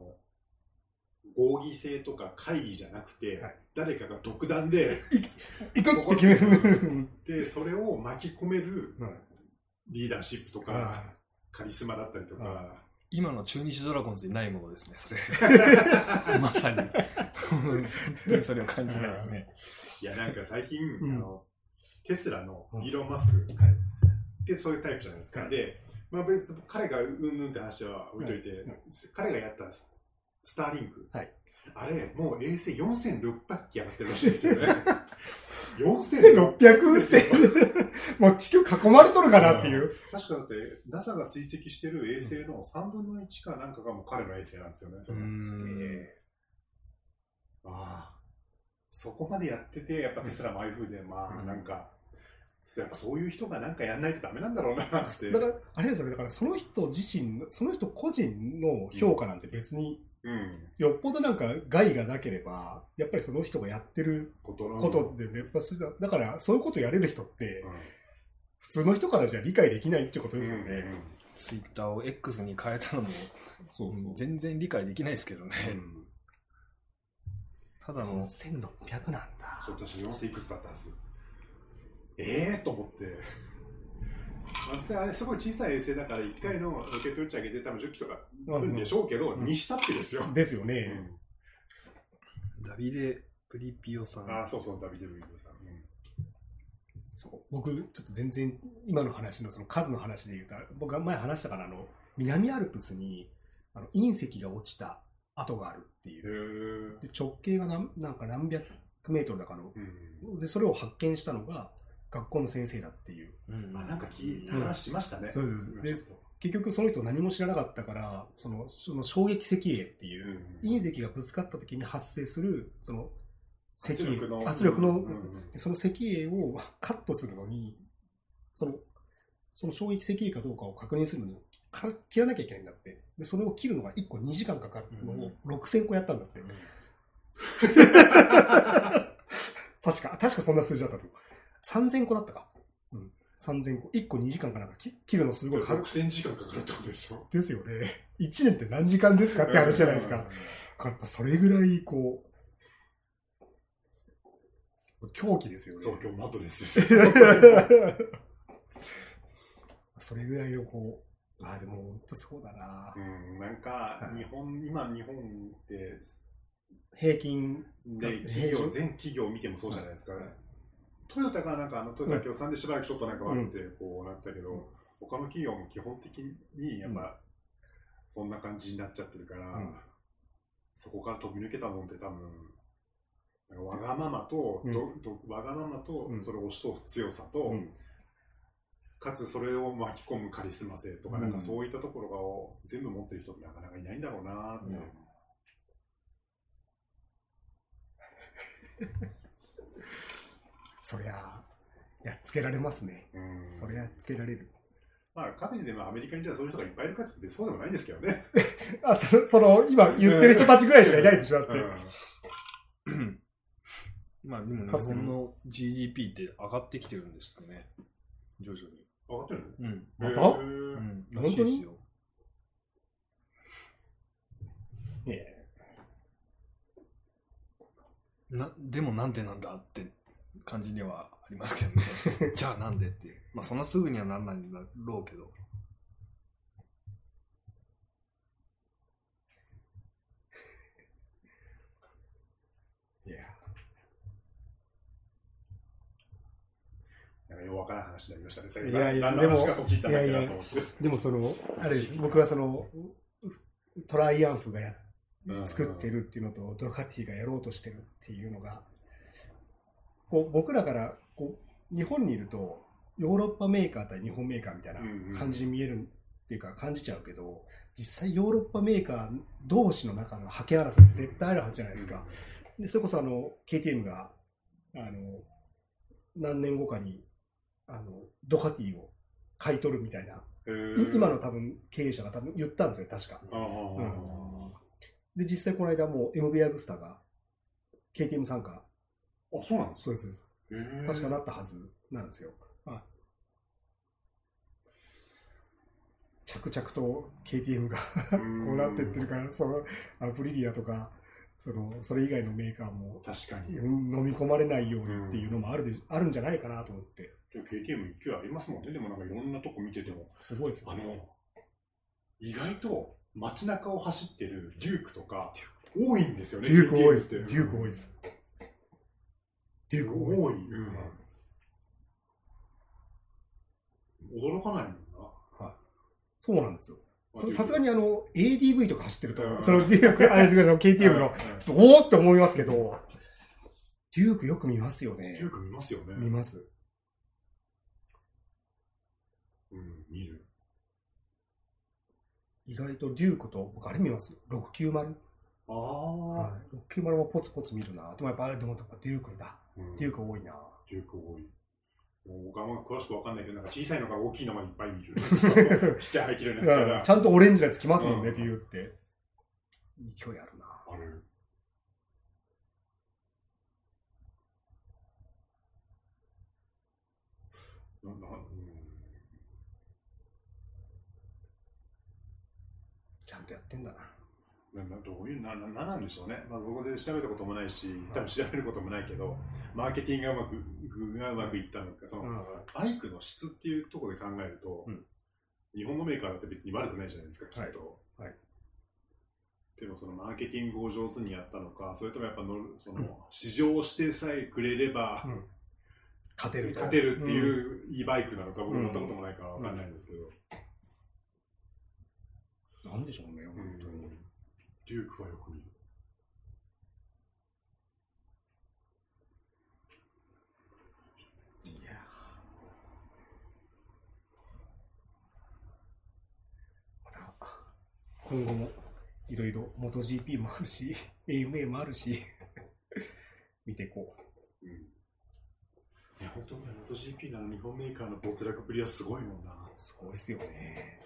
合議制とか会議じゃなくて、誰かが独断で行くって決めるで、それを巻き込めるリーダーシップとかカリスマだったりとか。 今の中日ドラゴンズにないものですね、それ。まさに。本当にそれを感じないよね。 いや、なんか最近、テスラのイーロン・マスクってそういうタイプじゃないですか。で、まあ別に彼がうんぬんって話は置いといて、彼がやったスターリンク、あれ、もう衛星4600機上がってるらしいですよね。 4600ってもう地球囲まれとるかなっていう。 確かだって NASA が追跡してる衛星の3分の1かなんかがもう彼の衛星なんですよね。そこまでやってて、やっぱテスラもああいう風で、まあなんか、やっぱそういう人がなんかやんないとダメなんだろうなって。 だから、あれですよね、だからその人自身、その人個人の評価なんて別に、よっぽどなんか害がなければ、やっぱりその人がやってることで、ね、だからそういうことやれる人って、普通の人からじゃ理解できないってことですよね。 ツイッターを X に変えたのも、全然理解できないですけどね。ただの 1600なんだ。 そう、私4000いくつだったはず。と思って。あれすごい小さい衛星だから1回のロケット打ち上げで多分10機とかあるんでしょうけど、にしたってですよ。 ですよね。 ダビデ・プリピオさん。 そうそう、ダビデ・プリピオさん。 そう僕、ちょっと全然今の話のその数の話で言うと、僕が前話したから南アルプスに隕石が落ちた跡があるっていう。で直径がなんか何百メートルだかの、でそれを発見したのが学校の先生だっていう。 なんか聞いた話しましたね。 そうです。結局その人何も知らなかったから、その衝撃石英っていう隕石がぶつかった時に発生するその圧力のその石英をカットするのに、その衝撃石英かどうかを確認するのに切らなきゃいけないんだって。でそれを切るのが1個2時間かかるのを6000個やったんだって。確かそんな数字だったと。3000個だったか。3000個。1個2時間かなんか切るのすごい。 6000時間かかるってことでしょ。 ですよね。1年って何時間ですかって話じゃないですか。やっぱそれぐらいこう、狂気ですよね。 そう、今日マットレスですよ。 それぐらいのこう、でも本当そうだな。 なんか、今日本って、 平均で全企業を見てもそうじゃないですか。トヨタがなんかトヨタ協賛でしばらくちょっとなんか悪くてこうなってたけど、他の企業も基本的にやっぱそんな感じになっちゃってるから、そこから飛び抜けたもんって多分わがままとそれを押し通す強さと、 かつそれを巻き込むカリスマ性とか、なんかそういったところが全部持ってる人ってなかなかいないんだろうなって。 そりゃやっつけられますね。そりゃやっつけられる。 まあ、かといってアメリカにじゃあそういう人がいっぱいいるかってそうでもないんですけどね。 その今言ってる人たちぐらいしかいないでしょ、だって。 まあでも日本の GDP って上がってきてるんですかね。徐々に。 上がってるの？ また？ らしいですよ。でもなんでなんだって感じにはありますけどね。じゃあなんでって。まあそんなすぐにはなんないんだろうけど。 よくわからない話になりましたね。 いやいや、でもその、あれです、僕はその、トライアンフが作ってるっていうのと、ドカティがやろうとしてるっていうのが、こう僕らからこう日本にいると、ヨーロッパメーカー対日本メーカーみたいな感じに見えるっていうか感じちゃうけど、実際ヨーロッパメーカー同士の中の覇権争いって絶対あるはずじゃないですか。でそれこそKTM が何年後かにドカティを買い取るみたいな、今の多分経営者が多分言ったんですよ、確か。で実際この間もう MV アグスタが KTM 参加。 あ、そうなんですか。 そうです。確かなったはずなんですよ。着々と KTM がこうなっていってるから、そのアプリリアとかそれ以外のメーカーも確かに飲み込まれないようにっていうのもあるんじゃないかなと思って。 KTM 勢いありますもんね。でもなんかいろんなとこ見ててもすごいですよね。 意外と街中を走ってるデュークとか多いんですよね。 デューク多いです。デューク多いです。デューク多い。 驚かないもんな。 そうなんですよ。さすがにADV とか走ってると、そのデューク、KTM の、ちょっとおーって思いますけど、デュークよく見ますよね。 デューク見ますよね。 見ます。 見る。 意外とデュークと、僕あれ見ますよ。690。690もポツポツ見るな。でもやっぱ、でもデュークだ。デューク多いな。 デューク多い。僕は詳しくわかんないけど、なんか小さいのから大きいのまでいっぱい見る。ちっちゃい排気量のやつから。 ちゃんとオレンジのやつきますもんね、ビューって。勢いあるな。 ある。 ちゃんとやってんだな。 どういうなんでしょうね。僕は全然調べたこともないし、多分調べることもないけど、マーケティングがうまくいったのか、バイクの質っていうところで考えると、日本のメーカーだって別に悪くないじゃないですか、きっと。でもそのマーケティングを上手にやったのか、それともやっぱ市場してさえくれれば、勝てるっていういいバイクなのか、僕乗ったこともないからわかんないんですけど。 なんでしょうね、本当に。 デュークはよく見る。 いやまだ今後もいろいろ MotoGP もあるし AMA もあるし見ていこう。 いや本当に MotoGP の日本メーカーの没落ぶりはすごいもんな。 すごいですよね。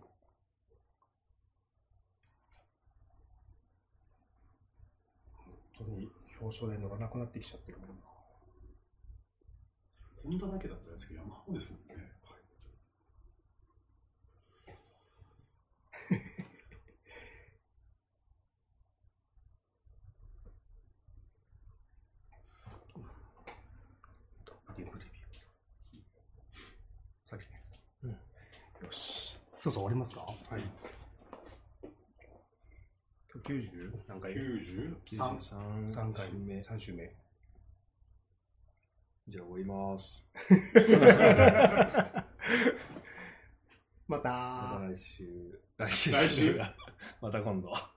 本当に表彰台乗らなくなってきちゃってるもんな。 ホンダだけだったんですけど、ヤマハですもんね。 さっきのやつ。よし。そう終わりますか？はい。90何回？93回目。3週目。 じゃあ終わります。 また来週。また今度。